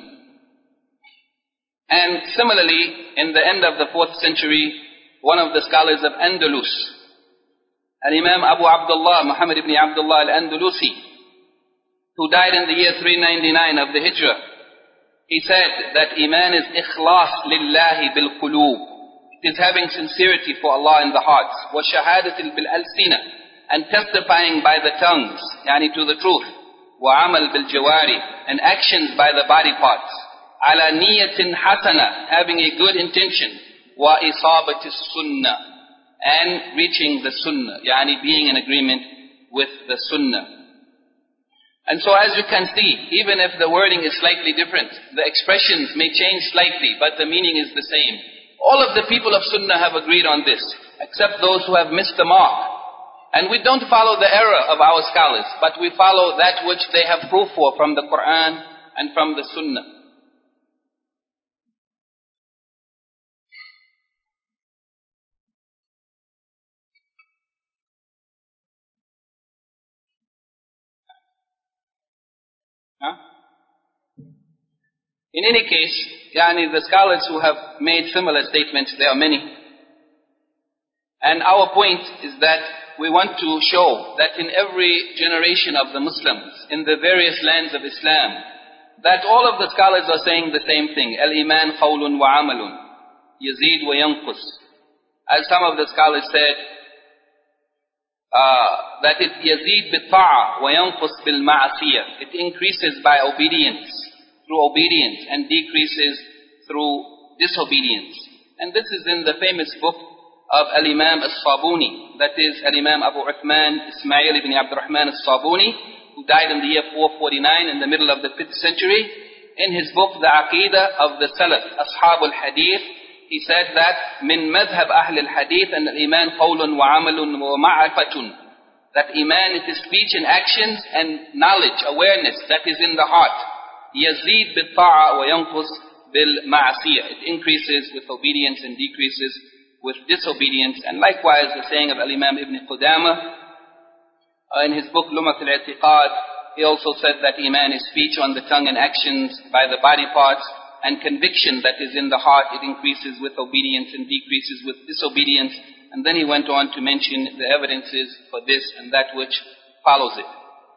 Speaker 1: And similarly, in the end of the fourth century, one of the scholars of Andalus, Al-Imam Abu Abdullah, Muhammad ibn Abdullah al-Andalusi, who died in the year three ninety-nine of the Hijrah, he said that iman is ikhlas lillahi bil qulub. It is having sincerity for Allah in the hearts. Wa shahadatil bil alsina, and testifying by the tongues, yani to the truth. Wa amal bil jawari, and actions by the body parts. Ala niyatin hasana, having a good intention. Wa isabatis sunnah, and reaching the sunnah, yani being in agreement with the sunnah. And so as you can see, even if the wording is slightly different, the expressions may change slightly, but the meaning is the same. All of the people of Sunnah have agreed on this, except those who have missed the mark. And we don't follow the error of our scholars, but we follow that which they have proof for from the Quran and from the Sunnah. Huh? In any case, yani the scholars who have made similar statements, there are many. And our point is that we want to show that in every generation of the Muslims, in the various lands of Islam, that all of the scholars are saying the same thing. Al-Iman qawlun wa amalun, yazid wa yanqus. As some of the scholars said, uh, that it yazid bi-ta'a wa yanqus bil-ma'asiyah. It increases by obedience, through obedience, and decreases through disobedience. And this is in the famous book of Al-Imam As-Sabuni, that is Al-Imam Abu Uthman Ismail ibn Abdurrahman As-Sabuni, who died in the year four forty-nine in the middle of the fifth century. In his book, The Aqidah of the Salaf, Ashab al-Hadith, he said that min madhab ahl al-hadith and al-iman qawlun wa amalun wa ma'rifatun, that iman, it is speech and actions and knowledge, awareness that is in the heart. Yazid bil ta'a wa yanqus bil ma'asiyah, it increases with obedience and decreases with disobedience. And likewise the saying of al-Imam Ibn Qudamah uh, in his book Lumat al-I'tiqad, he also said that iman is speech on the tongue and actions by the body parts, and conviction that is in the heart, it increases with obedience and decreases with disobedience. And then he went on to mention the evidences for this and that which follows it.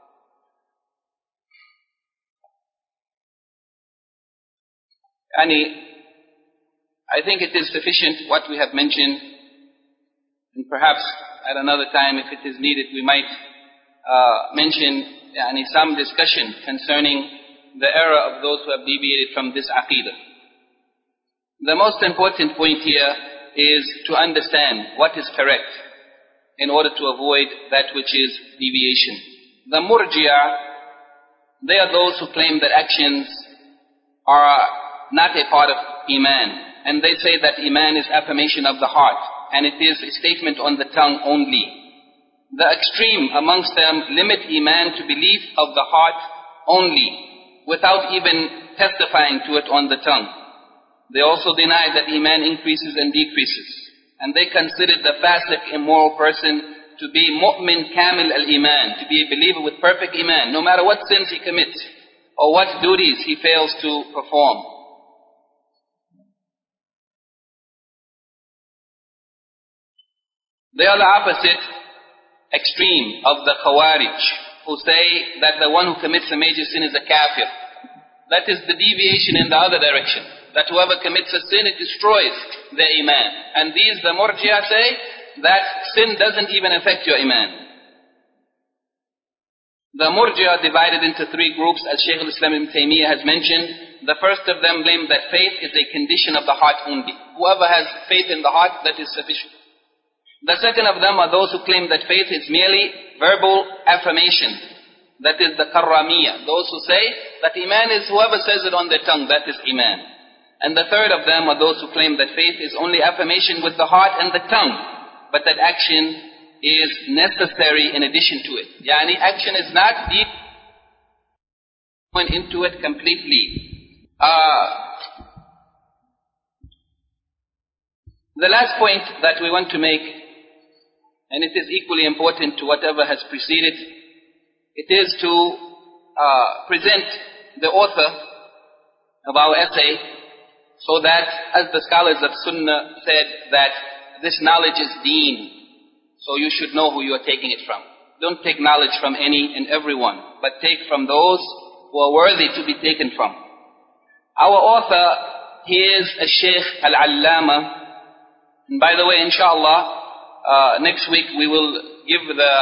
Speaker 1: Yani, I think it is sufficient what we have mentioned, and perhaps at another time, if it is needed, we might uh, mention yani, some discussion concerning the error of those who have deviated from this aqidah. The most important point here is to understand what is correct in order to avoid that which is deviation. The murji'ah, They are those who claim that actions are not a part of Iman. And they say that Iman is affirmation of the heart, and it is a statement on the tongue only. The extreme amongst them limit Iman to belief of the heart only, without even testifying to it on the tongue. They also deny that Iman increases and decreases. And they consider the fasiq, immoral person, to be mu'min kamil al-iman, to be a believer with perfect iman, no matter what sins he commits, or what duties he fails to perform. They are the opposite extreme of the Khawarij, who say that the one who commits a major sin is a kafir. That is the deviation in the other direction, that whoever commits a sin, it destroys their iman. And these, the Murji'ah, say that sin doesn't even affect your iman. The Murji'ah divided into three groups, as Shaykh al-Islam ibn Taymiyyah has mentioned. The first of them claim that faith is a condition of the heart only. Whoever has faith in the heart, that is sufficient. The second of them are those who claim that faith is merely verbal affirmation. That is the Karramiyah. Those who say that Iman is whoever says it on their tongue, that is Iman. And the third of them are those who claim that faith is only affirmation with the heart and the tongue, but that action is necessary in addition to it. Yani action is not deep going into it completely. Uh, the last point that we want to make, and it is equally important to whatever has preceded, it is to uh, present the author of our essay, so that, as the scholars of Sunnah said, that this knowledge is deen, so you should know who you are taking it from. Don't take knowledge from any and everyone, but take from those who are worthy to be taken from. Our author, he is a Shaykh Al-Allama, and by the way, inshallah, uh, next week we will give the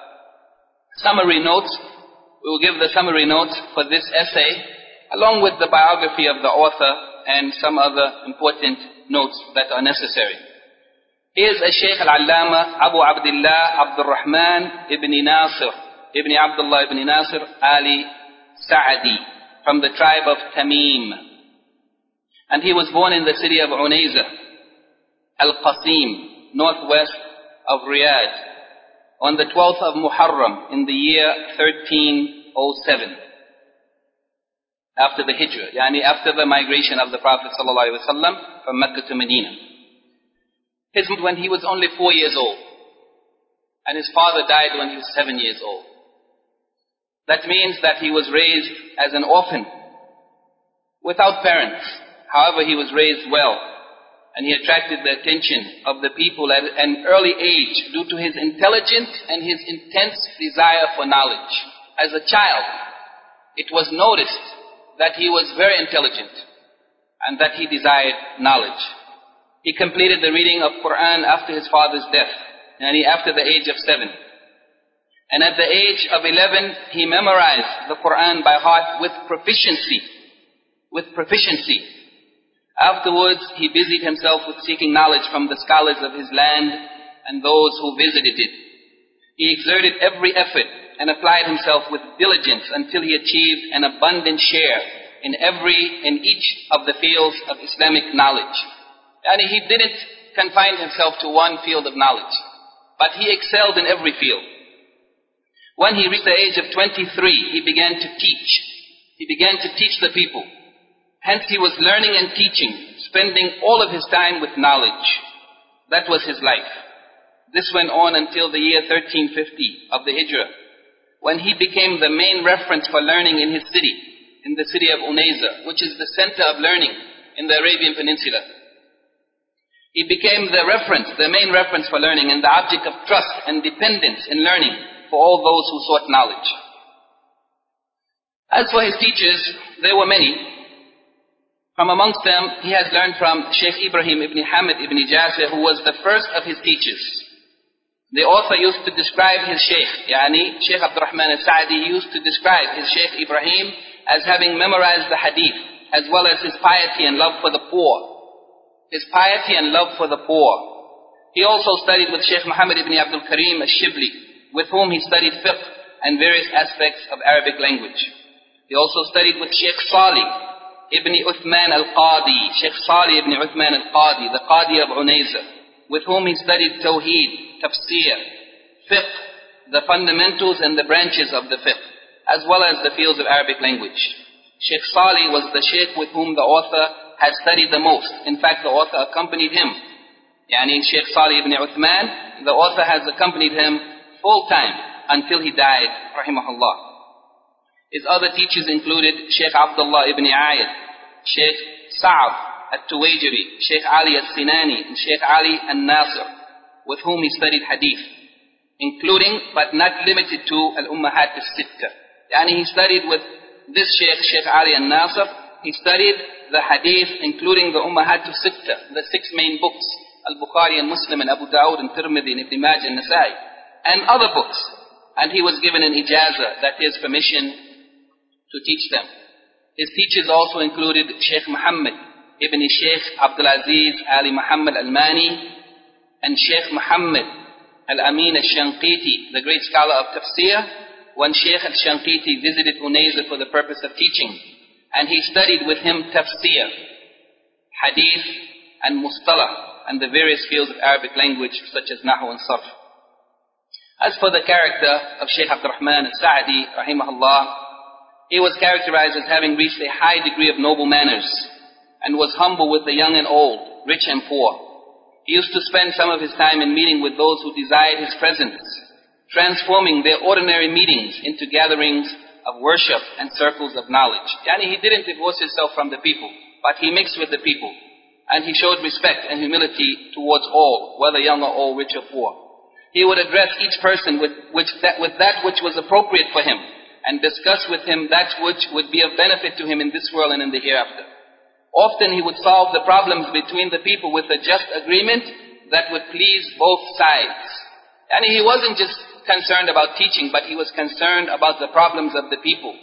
Speaker 1: summary notes, we will give the summary notes for this essay, along with the biography of the author and some other important notes that are necessary. He is a Shaykh Al-Allama Abu Abdullah Abdul Rahman ibn Nasir, ibn Abdullah ibn Nasir Ali Sa'adi, from the tribe of Tamim. And he was born in the city of Unayza, Al-Qasim, northwest of Riyadh, on the twelfth of Muharram in the year thirteen oh seven. After the Hijrah, yani after the migration of the Prophet ﷺ from Mecca to Medina. His when he was only four years old, and his father died when he was seven years old. That means that he was raised as an orphan, without parents. However, he was raised well, and he attracted the attention of the people at an early age due to his intelligence and his intense desire for knowledge. As a child, it was noticed that he was very intelligent and that he desired knowledge. He completed the reading of Quran after his father's death, and he after the age of seven. And at the age of eleven, he memorized the Quran by heart with proficiency. With proficiency. Afterwards, he busied himself with seeking knowledge from the scholars of his land and those who visited it. He exerted every effort and applied himself with diligence until he achieved an abundant share in every in each of the fields of Islamic knowledge. And he didn't confine himself to one field of knowledge, but he excelled in every field. When he reached the age of twenty-three, he began to teach. He began to teach the people. Hence he was learning and teaching, spending all of his time with knowledge. That was his life. This went on until the year thirteen fifty of the Hijrah, when he became the main reference for learning in his city, in the city of Unayza, which is the center of learning in the Arabian Peninsula. He became the reference, the main reference for learning, and the object of trust and dependence in learning for all those who sought knowledge. As for his teachers, there were many. From amongst them, he has learned from Shaykh Ibrahim ibn Hamid ibn Jasir, who was the first of his teachers. The author used to describe his Shaykh, yani Shaykh Abdul Rahman al-Sa'di, used to describe his Shaykh Ibrahim as having memorized the hadith, as well as his piety and love for the poor. His piety and love for the poor. He also studied with Shaykh Muhammad ibn Abdul Karim al-Shibli, with whom he studied fiqh and various aspects of Arabic language. He also studied with Sheikh Salih ibn Uthman al-Qadi, Sheikh Salih ibn Uthman al-Qadi, the Qadi of Unayza, with whom he studied Tawheed, Tafsir, Fiqh, the fundamentals and the branches of the Fiqh, as well as the fields of Arabic language. Sheikh Salih was the Sheikh with whom the author had studied the most. In fact, the author accompanied him. Yani Sheikh Salih ibn Uthman, the author has accompanied him full time until he died, rahimahullah. His other teachers included Sheikh Abdullah ibn Ayad, Sheikh Sa'ab al-Tuwajiri, Sheikh Ali al-Sinani, and Sheikh Ali al-Nasir, with whom he studied hadith, including but not limited to al-Ummahat al-Sitta. Yani he studied with this Sheikh, Sheikh Ali al-Nasir, he studied the hadith including the Ummahat al-Sitta, the six main books, Al-Bukhari and Muslim and Abu Dawud and Tirmidhi and Ibn Majah and Nasai, and other books. And he was given an ijazah, that is permission to teach them. His teachers also included Sheikh Muhammad ibn Sheikh Abdul Aziz Ali Muhammad al-Mani and Sheikh Muhammad al-Amin al-Shanqiti, the great scholar of Tafsir, when Sheikh al-Shanqiti visited Unayza for the purpose of teaching. And he studied with him Tafsir, Hadith and Mustalah, and the various fields of Arabic language such as Nahu and Sarf. As for the character of Shaykh Abdul Rahman al-Sa'di, rahimahullah, he was characterized as having reached a high degree of noble manners and was humble with the young and old, rich and poor. He used to spend some of his time in meeting with those who desired his presence, transforming their ordinary meetings into gatherings of worship and circles of knowledge. Yani he didn't divorce himself from the people, but he mixed with the people. And he showed respect and humility towards all, whether young or old, rich or poor. He would address each person with, which that, with that which was appropriate for him, and discuss with him that which would be of benefit to him in this world and in the hereafter. Often he would solve the problems between the people with a just agreement that would please both sides. And he wasn't just concerned about teaching, but he was concerned about the problems of the people.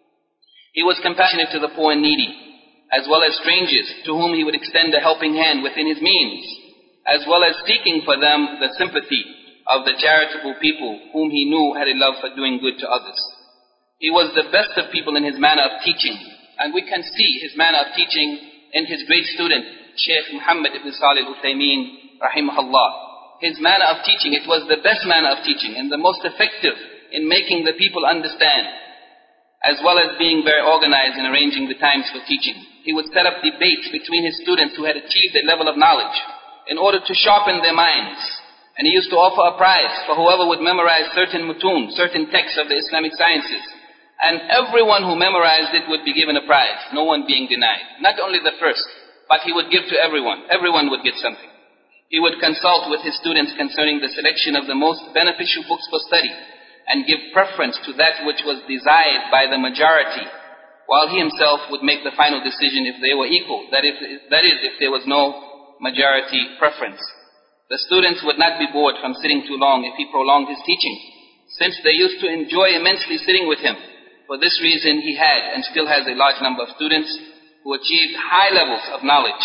Speaker 1: He was compassionate to the poor and needy, as well as strangers to whom he would extend a helping hand within his means, as well as seeking for them the sympathy of the charitable people whom he knew had a love for doing good to others. He was the best of people in his manner of teaching, and we can see his manner of teaching in his great student, Shaykh Muhammad ibn Salih al-Uthaymeen, rahimahullah. His manner of teaching, it was the best manner of teaching and the most effective in making the people understand, as well as being very organized in arranging the times for teaching. He would set up debates between his students who had achieved a level of knowledge in order to sharpen their minds. And he used to offer a prize for whoever would memorize certain mutun, certain texts of the Islamic sciences. And everyone who memorized it would be given a prize, no one being denied. Not only the first, but he would give to everyone. Everyone would get something. He would consult with his students concerning the selection of the most beneficial books for study, and give preference to that which was desired by the majority, while he himself would make the final decision if they were equal, that, if, that is, if there was no majority preference. The students would not be bored from sitting too long if he prolonged his teaching, since they used to enjoy immensely sitting with him. For this reason, he had and still has a large number of students who achieved high levels of knowledge.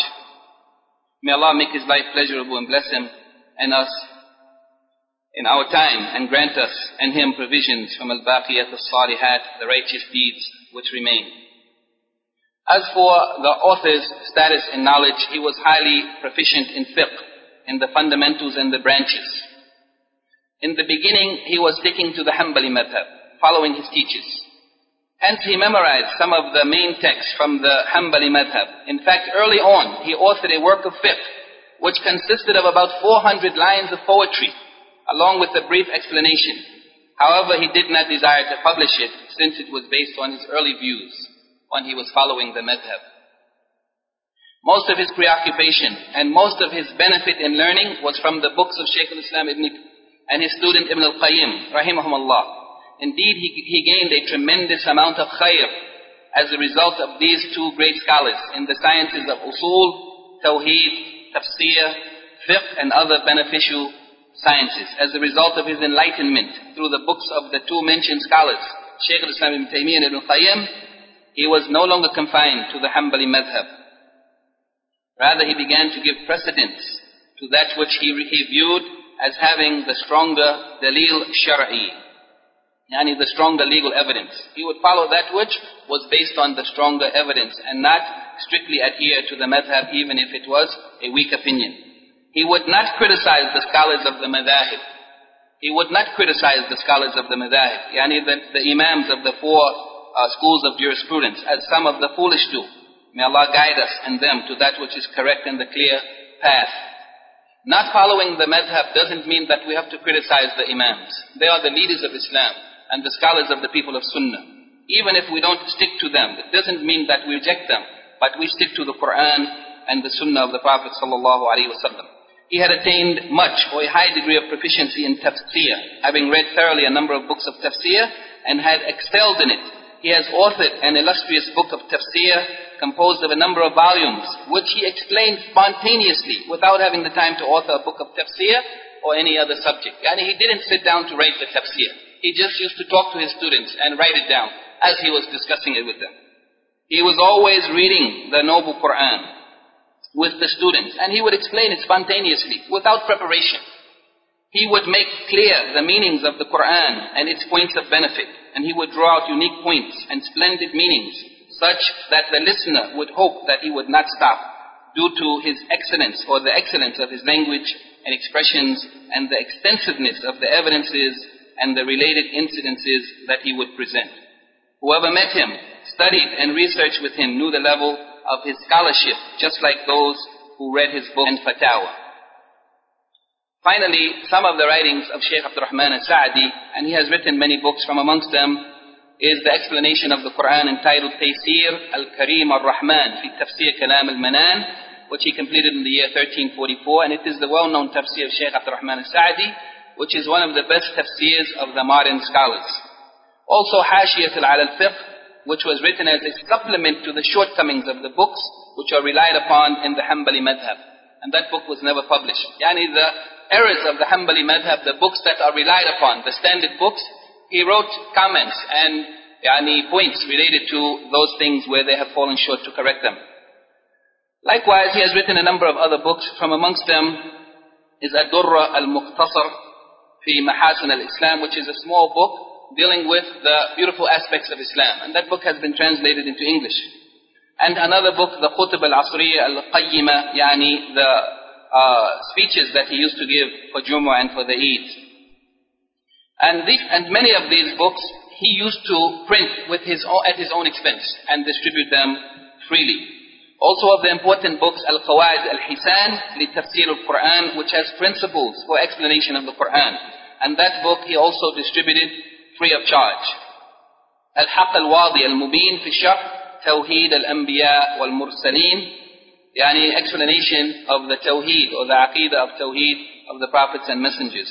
Speaker 1: May Allah make his life pleasurable and bless him and us in our time, and grant us and him provisions from al-baqiyat al-salihat, the righteous deeds which remain. As for the author's status in knowledge, he was highly proficient in fiqh, in the fundamentals and the branches. In the beginning, he was sticking to the Hanbali madhab, following his teachers. Hence, he memorized some of the main texts from the Hanbali madhab. In fact, early on, he authored a work of fiqh, which consisted of about four hundred lines of poetry, along with a brief explanation. However, he did not desire to publish it, since it was based on his early views when he was following the madhab. Most of his preoccupation and most of his benefit in learning was from the books of Shaykh al-Islam Ibn and his student Ibn al-Qayyim, rahimahumullah. Indeed, he, he gained a tremendous amount of khair as a result of these two great scholars in the sciences of usul, tawheed, tafsir, fiqh, and other beneficial sciences. As a result of his enlightenment through the books of the two mentioned scholars, Shaykh al-Islam Ibn Taymiyyah and Ibn al-Qayyim, he was no longer confined to the Hanbali madhab. Rather, he began to give precedence to that which he, he viewed as having the stronger dalil shar'i. Yani the stronger legal evidence. He would follow that which was based on the stronger evidence and not strictly adhere to the madhab even if it was a weak opinion. He would not criticize the scholars of the madhahib. He would not criticize the scholars of the madhahib, yani the, the imams of the four uh, schools of jurisprudence, as some of the foolish do. May Allah guide us and them to that which is correct and the clear path. Not following the madhab doesn't mean that we have to criticize the imams. They are the leaders of Islam and the scholars of the people of Sunnah. Even if we don't stick to them, it doesn't mean that we reject them, but we stick to the Quran and the Sunnah of the Prophet sallallahu alaihi wasallam. He had attained much or a high degree of proficiency in tafsir, having read thoroughly a number of books of tafsir and had excelled in it. He has authored an illustrious book of tafsir composed of a number of volumes, which he explained spontaneously without having the time to author a book of tafsir or any other subject. And he didn't sit down to write the tafsir. He just used to talk to his students and write it down as he was discussing it with them. He was always reading the noble Quran with the students, and he would explain it spontaneously without preparation. He would make clear the meanings of the Quran and its points of benefit, and he would draw out unique points and splendid meanings such that the listener would hope that he would not stop due to his excellence or the excellence of his language and expressions and the extensiveness of the evidences and the related incidences that he would present. Whoever met him, studied and researched with him, knew the level of his scholarship, just like those who read his book and fatwa. Finally, some of the writings of Shaykh Abdul Rahman al-Sa'di, and he has written many books. From amongst them is the explanation of the Quran entitled Taysir al-Karim al-Rahman fi Tafsir Kalam al-Manan, which he completed in the year thirteen forty-four, and it is the well-known tafsir of Shaykh Abdul Rahman al-Sa'di, which is one of the best tafsirs of the modern scholars. Also Hashiyat al-Ala al-Fiqh, which was written as a supplement to the shortcomings of the books which are relied upon in the Hanbali madhab. And that book was never published. Yani the errors of the Hanbali madhab, the books that are relied upon, the standard books, he wrote comments and yani points related to those things where they have fallen short to correct them. Likewise, he has written a number of other books. From amongst them is Ad-Durra al-Mukhtasar fi Mahasin al-Islam, which is a small book dealing with the beautiful aspects of Islam. And that book has been translated into English. And another book, the Qutb al-Asriya al-Qayyima, yani the uh, speeches that he used to give for Jumu'ah and for the Eid. And, these, and many of these books he used to print with his own, at his own expense and distribute them freely. Also of the important books, Al-Qawaid al-Hisan li Tafsir al-Quran, which has principles for explanation of the Quran. And that book he also distributed free of charge. Al-Haq al-Wadi al-Mubin fi Sharh Tawheed al-Anbiya wal-Mursaleen, yani explanation of the Tawheed or the Aqidah of Tawheed of the prophets and messengers.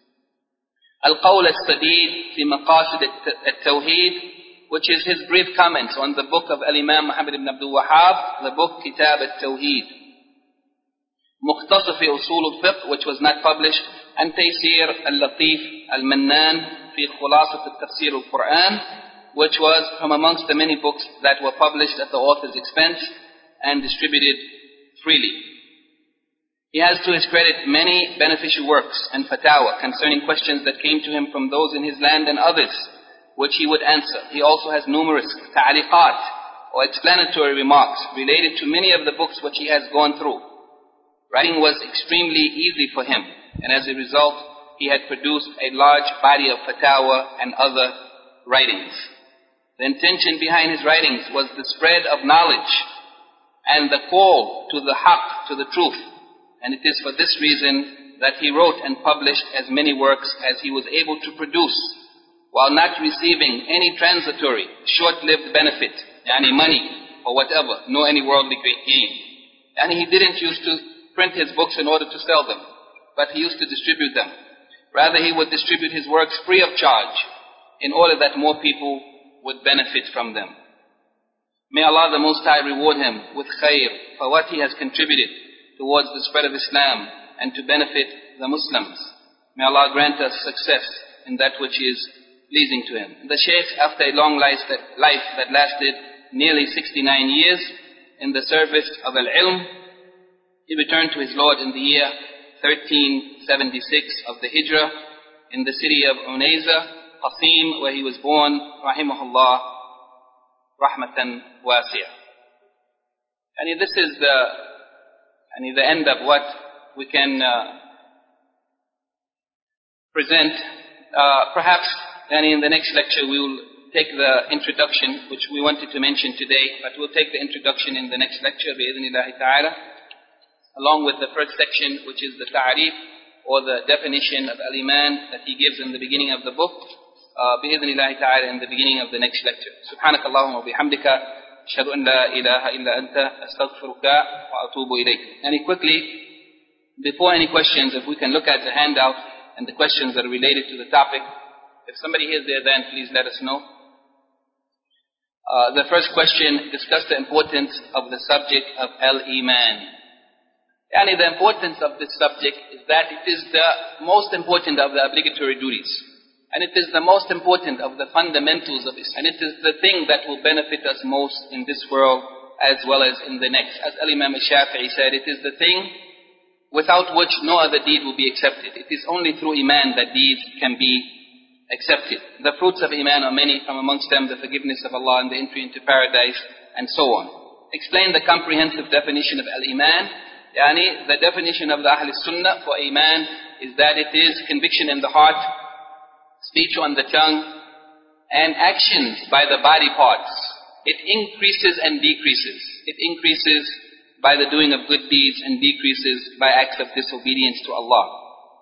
Speaker 1: Al-Qawl al-Sadid fi Maqasid al-Tawheed, which is his brief comments on the book of Al-Imam Muhammad ibn Abdul Wahhab, the book Kitab al-Tawheed. Mukhtasar fi Usul al-Fiqh, which was not published, and Taysir al-Latif al-Mannan fi Khulasat al-Tafsir al-Quran, which was from amongst the many books that were published at the author's expense and distributed freely. He has to his credit many beneficial works and fatwa concerning questions that came to him from those in his land and others, which he would answer. He also has numerous ta'aliqat or explanatory remarks related to many of the books which he has gone through. Writing was extremely easy for him, and as a result, he had produced a large body of fatwa and other writings. The intention behind his writings was the spread of knowledge and the call to the haqq, to the truth. And it is for this reason that he wrote and published as many works as he was able to produce, while not receiving any transitory, short-lived benefit, any money or whatever, nor any worldly gain. And he didn't use to print his books in order to sell them, but he used to distribute them. Rather, he would distribute his works free of charge, in order that more people would benefit from them. May Allah the Most High reward him with khair for what he has contributed towards the spread of Islam and to benefit the Muslims. May Allah grant us success in that which is pleasing to him. The Shaykh, after a long life that, life that lasted nearly sixty-nine years in the service of Al-Ilm, he returned to his Lord in the year thirteen seventy-six of the Hijrah in the city of Unayza, Qasim, where he was born, rahimahullah, rahmatan wasi'ah. And this is the, and the end of what we can uh, present. Uh, perhaps and in the next lecture we will take the introduction, which we wanted to mention today, but we'll take the introduction in the next lecture, bi-idhnillahi ta'ala, along with the first section, which is the ta'arif, or the definition of al-iman that he gives in the beginning of the book, uh, bi-idhnillahi ta'ala, in the beginning of the next lecture. Subhanakallahumma wa bihamdika, ashhadu an la ilaha illa anta, astaghfiruka wa atubu ilayk. And quickly, before any questions, if we can look at the handout and the questions that are related to the topic. If somebody is there, then please let us know. Uh, the first question discussed the importance of the subject of al-iman. Yani the importance of this subject is that it is the most important of the obligatory duties. And it is the most important of the fundamentals of Islam. And it is the thing that will benefit us most in this world as well as in the next. As Al-Imam al-Shafi'i said, it is the thing without which no other deed will be accepted. It is only through iman that deeds can be accepted. The fruits of iman are many, from amongst them the forgiveness of Allah and the entry into paradise and so on. Explain the comprehensive definition of al-iman. Yani, the definition of the Ahl Sunnah for iman is that it is conviction in the heart, speech on the tongue, and actions by the body parts. It increases and decreases. It increases by the doing of good deeds and decreases by acts of disobedience to Allah.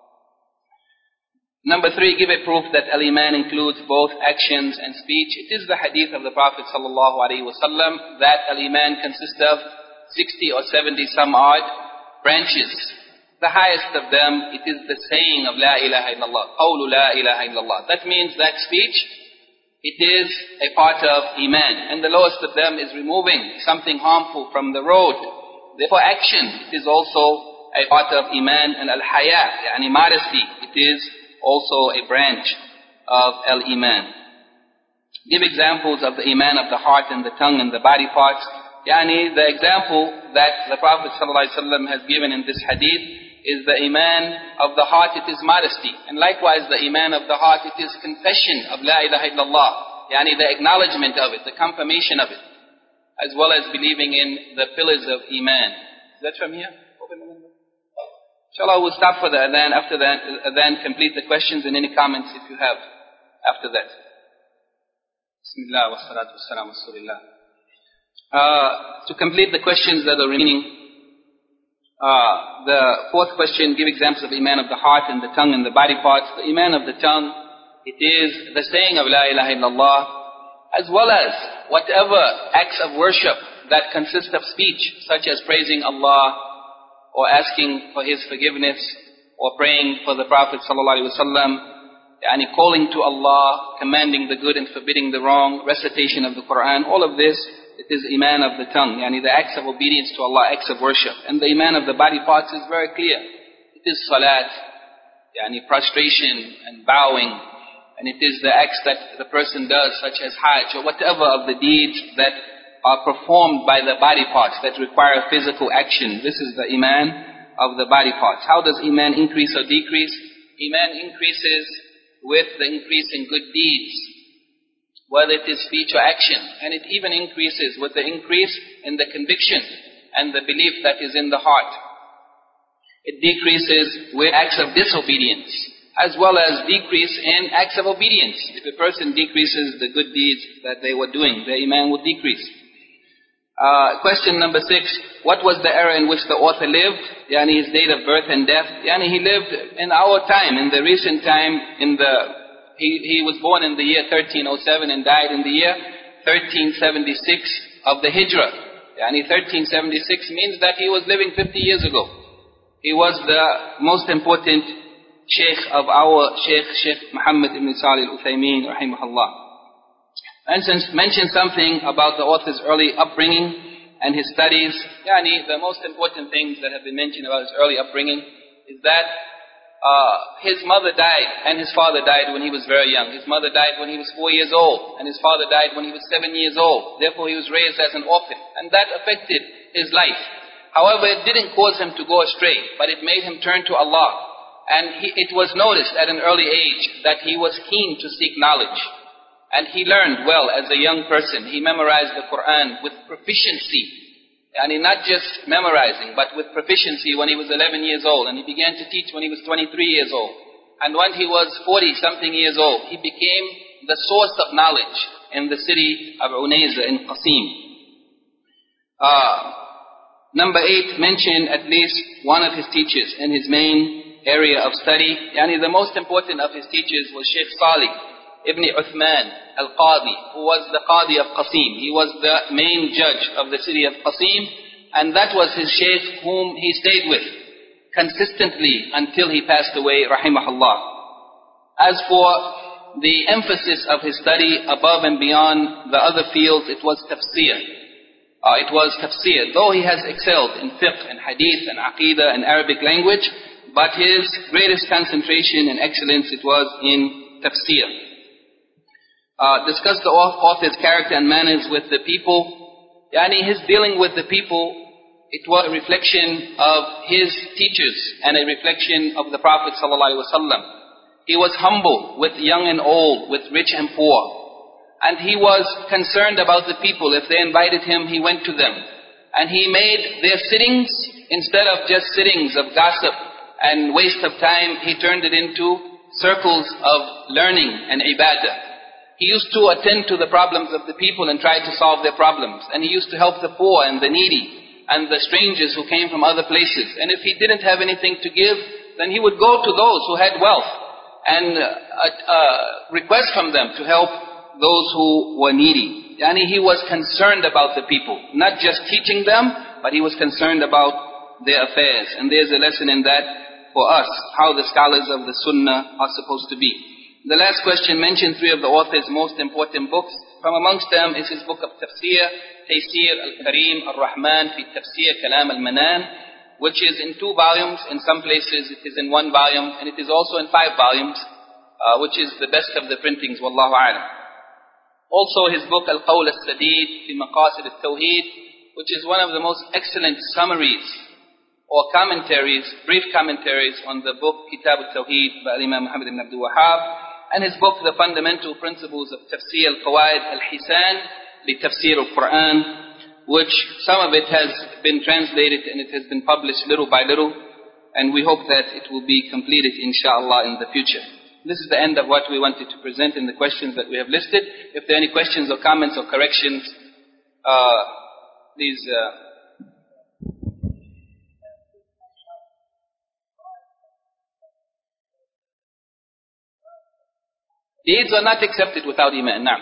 Speaker 1: Number three, give a proof that al-iman includes both actions and speech. It is the hadith of the Prophet sallallahu alaihi wasallam that al-iman consists of sixty or seventy some odd branches. The highest of them, it is the saying of La ilaha illallah, qawlu La ilaha illallah. That means that speech, it is a part of iman. And the lowest of them is removing something harmful from the road. Therefore action, it is also a part of iman. And al-haya, yani modesty, it is also a branch of al-iman. Give examples of the iman of the heart and the tongue and the body parts. Yani the example that the Prophet ﷺ has given in this hadith is the iman of the heart, it is modesty. And likewise the iman of the heart, it is confession of La ilaha illallah. Yani the acknowledgement of it, the confirmation of it, as well as believing in the pillars of iman. Is that from here? Open the window. Inshallah, we'll stop for the adhan. After that, adhan, complete the questions and any comments if you have after that. Bismillah wa salatu wa salam wa rasulillah. Uh, to complete the questions that are remaining, uh, the fourth question, give examples of iman of the heart and the tongue and the body parts. The iman of the tongue, it is the saying of La ilaha illallah, as well as whatever acts of worship that consist of speech, such as praising Allah, or asking for His forgiveness, or praying for the Prophet sallallahu alaihi wasallam, and calling to Allah, commanding the good and forbidding the wrong, recitation of the Quran, all of this, it is iman of the tongue, yani the acts of obedience to Allah, acts of worship. And the iman of the body parts is very clear. It is salat, yani prostration and bowing, and it is the acts that the person does, such as hajj, or whatever of the deeds that are performed by the body parts that require physical action. This is the iman of the body parts. How does iman increase or decrease? Iman increases with the increase in good deeds, whether it is speech or action. And it even increases with the increase in the conviction and the belief that is in the heart. It decreases with acts of disobedience, as well as decrease in acts of obedience. If a person decreases the good deeds that they were doing, their iman will decrease. Uh, question number six, what was the era in which the author lived? Yani his date of birth and death. Yani he lived in our time, in the recent time, in the, he, he was born in the year thirteen oh seven and died in the year thirteen seventy-six of the Hijrah. Yani thirteen seventy-six means that he was living fifty years ago. He was the most important Sheikh of our Sheikh, Sheikh Muhammad ibn Salih al-Uthaymeen, rahimahullah. Mention something about the author's early upbringing and his studies. Yani, the most important things that have been mentioned about his early upbringing is that uh, his mother died and his father died when he was very young. His mother died when he was four years old and his father died when he was seven years old. Therefore he was raised as an orphan, and that affected his life. However, it didn't cause him to go astray, but it made him turn to Allah And he, it was noticed at an early age that he was keen to seek knowledge. And he learned well as a young person. He memorized the Quran with proficiency. And not just memorizing, but with proficiency when he was eleven years old. And he began to teach when he was twenty-three years old. And when he was forty-something years old, he became the source of knowledge in the city of Unayza in Qasim. Uh, number eight, mention at least one of his teachers in his main area of study. Yani the most important of his teachers was Sheikh Salih Ibn Uthman al-Qadi, who was the Qadi of Qasim. He was the main judge of the city of Qasim, and that was his Sheikh whom he stayed with consistently until he passed away, rahimahullah. As for the emphasis of his study above and beyond the other fields, it was tafsir. Uh, it was tafsir. Though he has excelled in fiqh and hadith and aqidah and Arabic language, but his greatest concentration and excellence, it was in tafsir. Uh, discussed the author's character and manners with the people. Yani his dealing with the people, it was a reflection of his teachers and a reflection of the Prophet ﷺ. He was humble with young and old, with rich and poor. And he was concerned about the people. If they invited him, he went to them. And he made their sittings, instead of just sittings of gossip and waste of time, he turned it into circles of learning and ibadah. He used to attend to the problems of the people and try to solve their problems. And he used to help the poor and the needy and the strangers who came from other places. And if he didn't have anything to give, then he would go to those who had wealth and uh, uh, request from them to help those who were needy. Yani he was concerned about the people, not just teaching them, but he was concerned about their affairs. And there's a lesson in that for us, how the scholars of the Sunnah are supposed to be. The last question mentioned three of the author's most important books. From amongst them is his book of Tafsir, Taysir al-Karim al-Rahman fi Tafsir Kalam al-Manan, which is in two volumes. In some places it is in one volume, and it is also in five volumes, uh, which is the best of the printings, wallahu a'lam. Also his book Al-Qawl al-Sadid fi Maqasid al-Tawheed, which is one of the most excellent summaries or commentaries, brief commentaries on the book Kitab al-Tawheed by Imam Muhammad ibn Abdul Wahhab. And his book, The Fundamental Principles of Tafsir al-Qawaid al-Hisan li Tafsir al-Quran, which some of it has been translated and it has been published little by little, and we hope that it will be completed inshallah in the future. This is the end of what we wanted to present in the questions that we have listed. If there are any questions or comments or corrections, uh, please... Uh, Deeds are not accepted without Iman. Naam.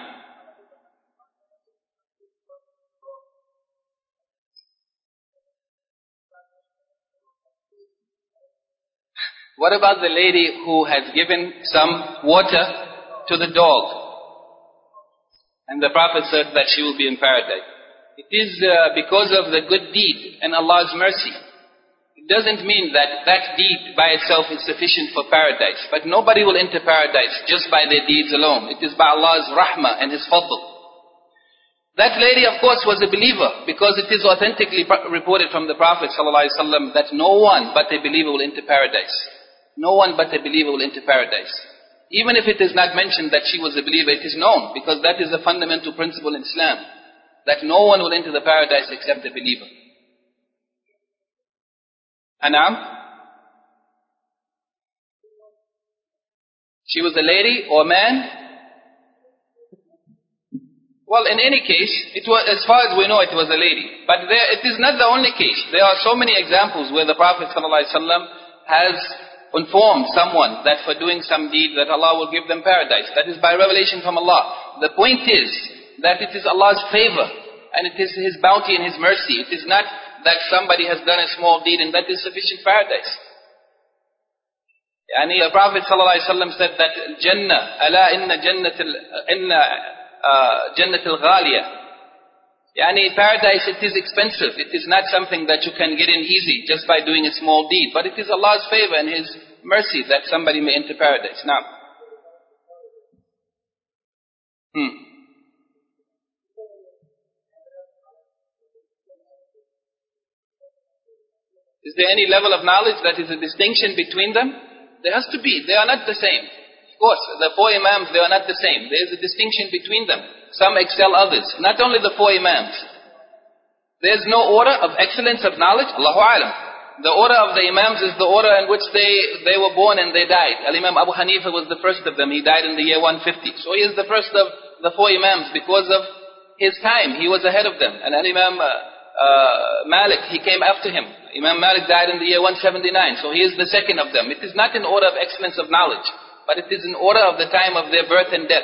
Speaker 1: What about the lady who has given some water to the dog? And the Prophet said that she will be in paradise. It is uh, because of the good deed and Allah's mercy. It doesn't mean that that deed by itself is sufficient for paradise. But nobody will enter paradise just by their deeds alone. It is by Allah's rahmah and His fadl. That lady, of course, was a believer, because it is authentically reported from the Prophet ﷺ that no one but a believer will enter paradise. No one but a believer will enter paradise. Even if it is not mentioned that she was a believer, it is known, because that is a fundamental principle in Islam, that no one will enter the paradise except a believer. Anam? She was a lady or a man? Well, in any case, it was, as far as we know, it was a lady. But there, it is not the only case. There are so many examples where the Prophet ﷺ has informed someone that for doing some deed that Allah will give them paradise. That is by revelation from Allah. The point is that it is Allah's favor and it is His bounty and His mercy. It is not that somebody has done a small deed and that is sufficient paradise. Yani the Prophet ﷺ said that Jannah, ala inna jannatil, inna uh, jannatil ghaliya. Yani paradise, it is expensive. It is not something that you can get in easy just by doing a small deed. But it is Allah's favor and His mercy that somebody may enter paradise. Now, hmm. Is there any level of knowledge that is a distinction between them? There has to be. They are not the same. Of course, the four Imams, they are not the same. There is a distinction between them. Some excel others. Not only the four Imams. There is no order of excellence of knowledge. Allahu Alam. The order of the Imams is the order in which they, they were born and they died. Al-Imam Abu Hanifa was the first of them. He died in the year one fifty. So he is the first of the four Imams because of his time. He was ahead of them. And Al-Imam uh, uh, Malik, he came after him. Imam Malik died in the year one seventy-nine. So he is the second of them. It is not in order of excellence of knowledge, but it is in order of the time of their birth and death.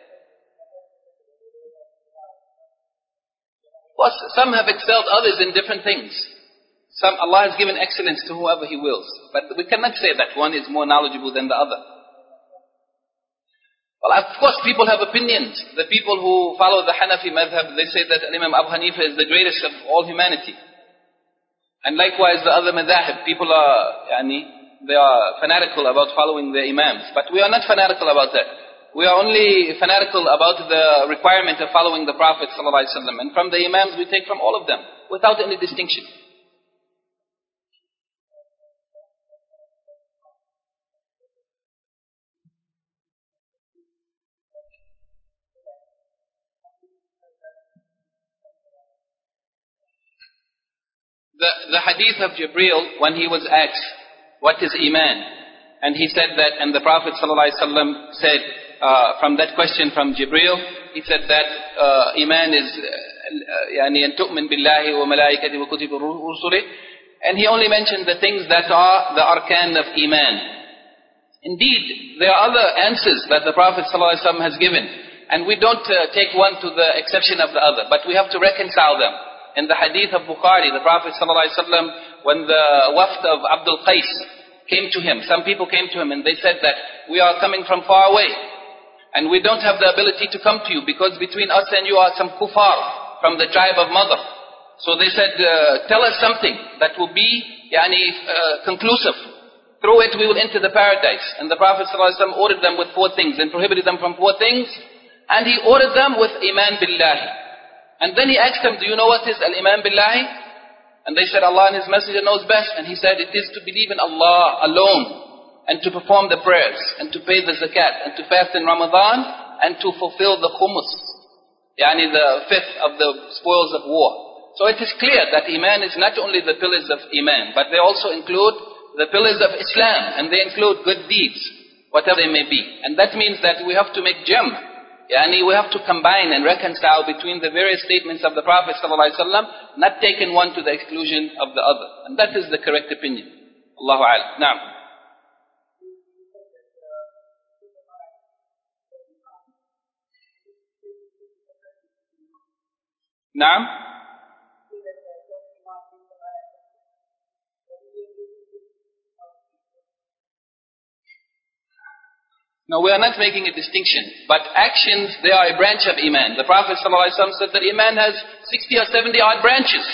Speaker 1: Of course, some have excelled others in different things. Some, Allah has given excellence to whoever He wills. But we cannot say that one is more knowledgeable than the other. Well, of course, people have opinions. The people who follow the Hanafi madhab, they say that Imam Abu Hanifa is the greatest of all humanity. And likewise the other madhahib, people are, yani, they are fanatical about following their Imams. But we are not fanatical about that. We are only fanatical about the requirement of following the Prophet ﷺ. And from the Imams we take from all of them, without any distinction. The, the hadith of Jibreel, when he was asked, what is Iman? And he said that, and the Prophet ﷺ said, uh, from that question from Jibreel, he said that uh, Iman is, يعني أن تؤمن بالله وملائكته وكتبه ورسله. And he only mentioned the things that are the arkan of Iman. Indeed, there are other answers that the Prophet ﷺ has given. And we don't uh, take one to the exception of the other, but we have to reconcile them. In the hadith of Bukhari, the Prophet ﷺ, when the waft of Abdul Qais came to him, some people came to him and they said that we are coming from far away and we don't have the ability to come to you because between us and you are some kuffar from the tribe of Mother. So they said, uh, tell us something that will be yani, uh, conclusive. Through it we will enter the paradise. And the Prophet ﷺ ordered them with four things and prohibited them from four things. And he ordered them with Iman Billahi. And then he asked them, do you know what is Al-Iman Billahi? And they said, Allah and His Messenger knows best. And he said, it is to believe in Allah alone, and to perform the prayers, and to pay the zakat, and to fast in Ramadan, and to fulfill the khumus, yani the fifth of the spoils of war. So it is clear that Iman is not only the pillars of Iman, but they also include the pillars of Islam, and they include good deeds, whatever they may be. And that means that we have to make jam'. Yani we have to combine and reconcile between the various statements of the Prophet ﷺ, not taking one to the exclusion of the other. And that is the correct opinion. Allahu A'lam. Naam. Naam. No, we are not making a distinction. But actions, they are a branch of Iman. The Prophet ﷺ said that Iman has sixty or seventy odd branches.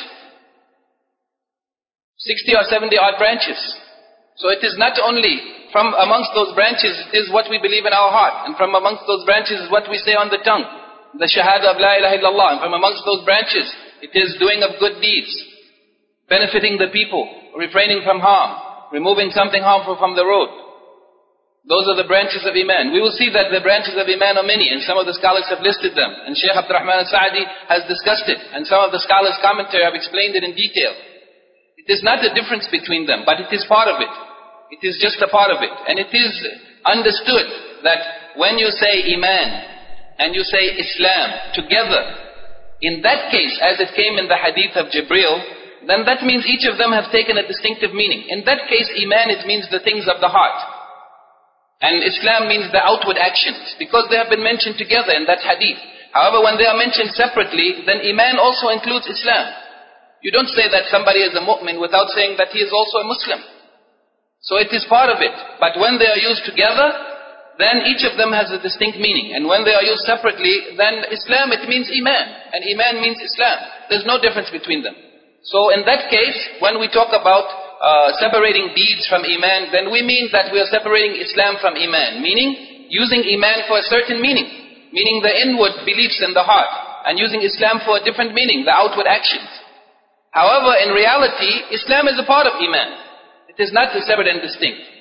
Speaker 1: sixty or seventy odd branches. So it is not only from amongst those branches, it is what we believe in our heart. And from amongst those branches is what we say on the tongue. The shahada of la ilaha illallah. And from amongst those branches, it is doing of good deeds. Benefiting the people. Refraining from harm. Removing something harmful from the road. Those are the branches of Iman. We will see that the branches of Iman are many, and some of the scholars have listed them. And Shaykh Abdul Rahman al-Sa'di has discussed it, and some of the scholars' commentary have explained it in detail. It is not a difference between them, but it is part of it. It is just a part of it. And it is understood that when you say Iman and you say Islam together, in that case, as it came in the hadith of Jibreel, then that means each of them have taken a distinctive meaning. In that case, Iman, it means the things of the heart. And Islam means the outward actions, because they have been mentioned together in that hadith. However, when they are mentioned separately, then Iman also includes Islam. You don't say that somebody is a mu'min without saying that he is also a Muslim. So it is part of it. But when they are used together, then each of them has a distinct meaning. And when they are used separately, then Islam, it means Iman. And Iman means Islam. There's no difference between them. So in that case, when we talk about Uh, separating deeds from Iman, then we mean that we are separating Islam from Iman, meaning using Iman for a certain meaning, meaning the inward beliefs in the heart, and using Islam for a different meaning, the outward actions. However, in reality, Islam is a part of Iman. It is not separate and distinct.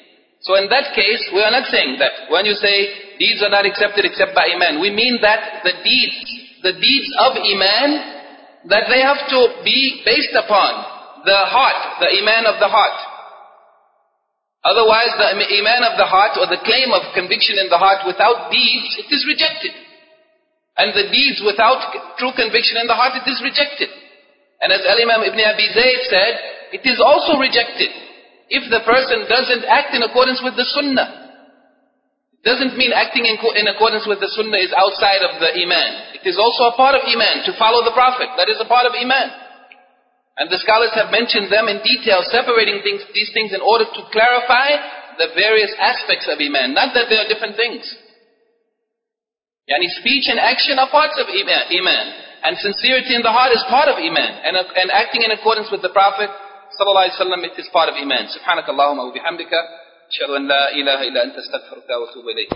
Speaker 1: So in that case, we are not saying that when you say deeds are not accepted except by Iman, we mean that the deeds, the deeds of Iman, that they have to be based upon the heart, the Iman of the heart. Otherwise, the Iman of the heart or the claim of conviction in the heart without deeds, it is rejected. And the deeds without true conviction in the heart, it is rejected. And as Al-Imam Ibn Abi Zayd said, it is also rejected if the person doesn't act in accordance with the Sunnah. It doesn't mean acting in, in accordance with the Sunnah is outside of the Iman. It is also a part of Iman, to follow the Prophet. That is a part of Iman. And the scholars have mentioned them in detail, separating things, these things in order to clarify the various aspects of Iman. Not that they are different things. Yani speech and action are parts of Iman. Iman. And sincerity in the heart is part of Iman. And, and acting in accordance with the Prophet sallallahu alaihi wasallam, it is part of Iman. Subhanakallahumma wa bihamdika, ashhadu an la ilaha illa anta astaghfiruka wa atubu ilayk.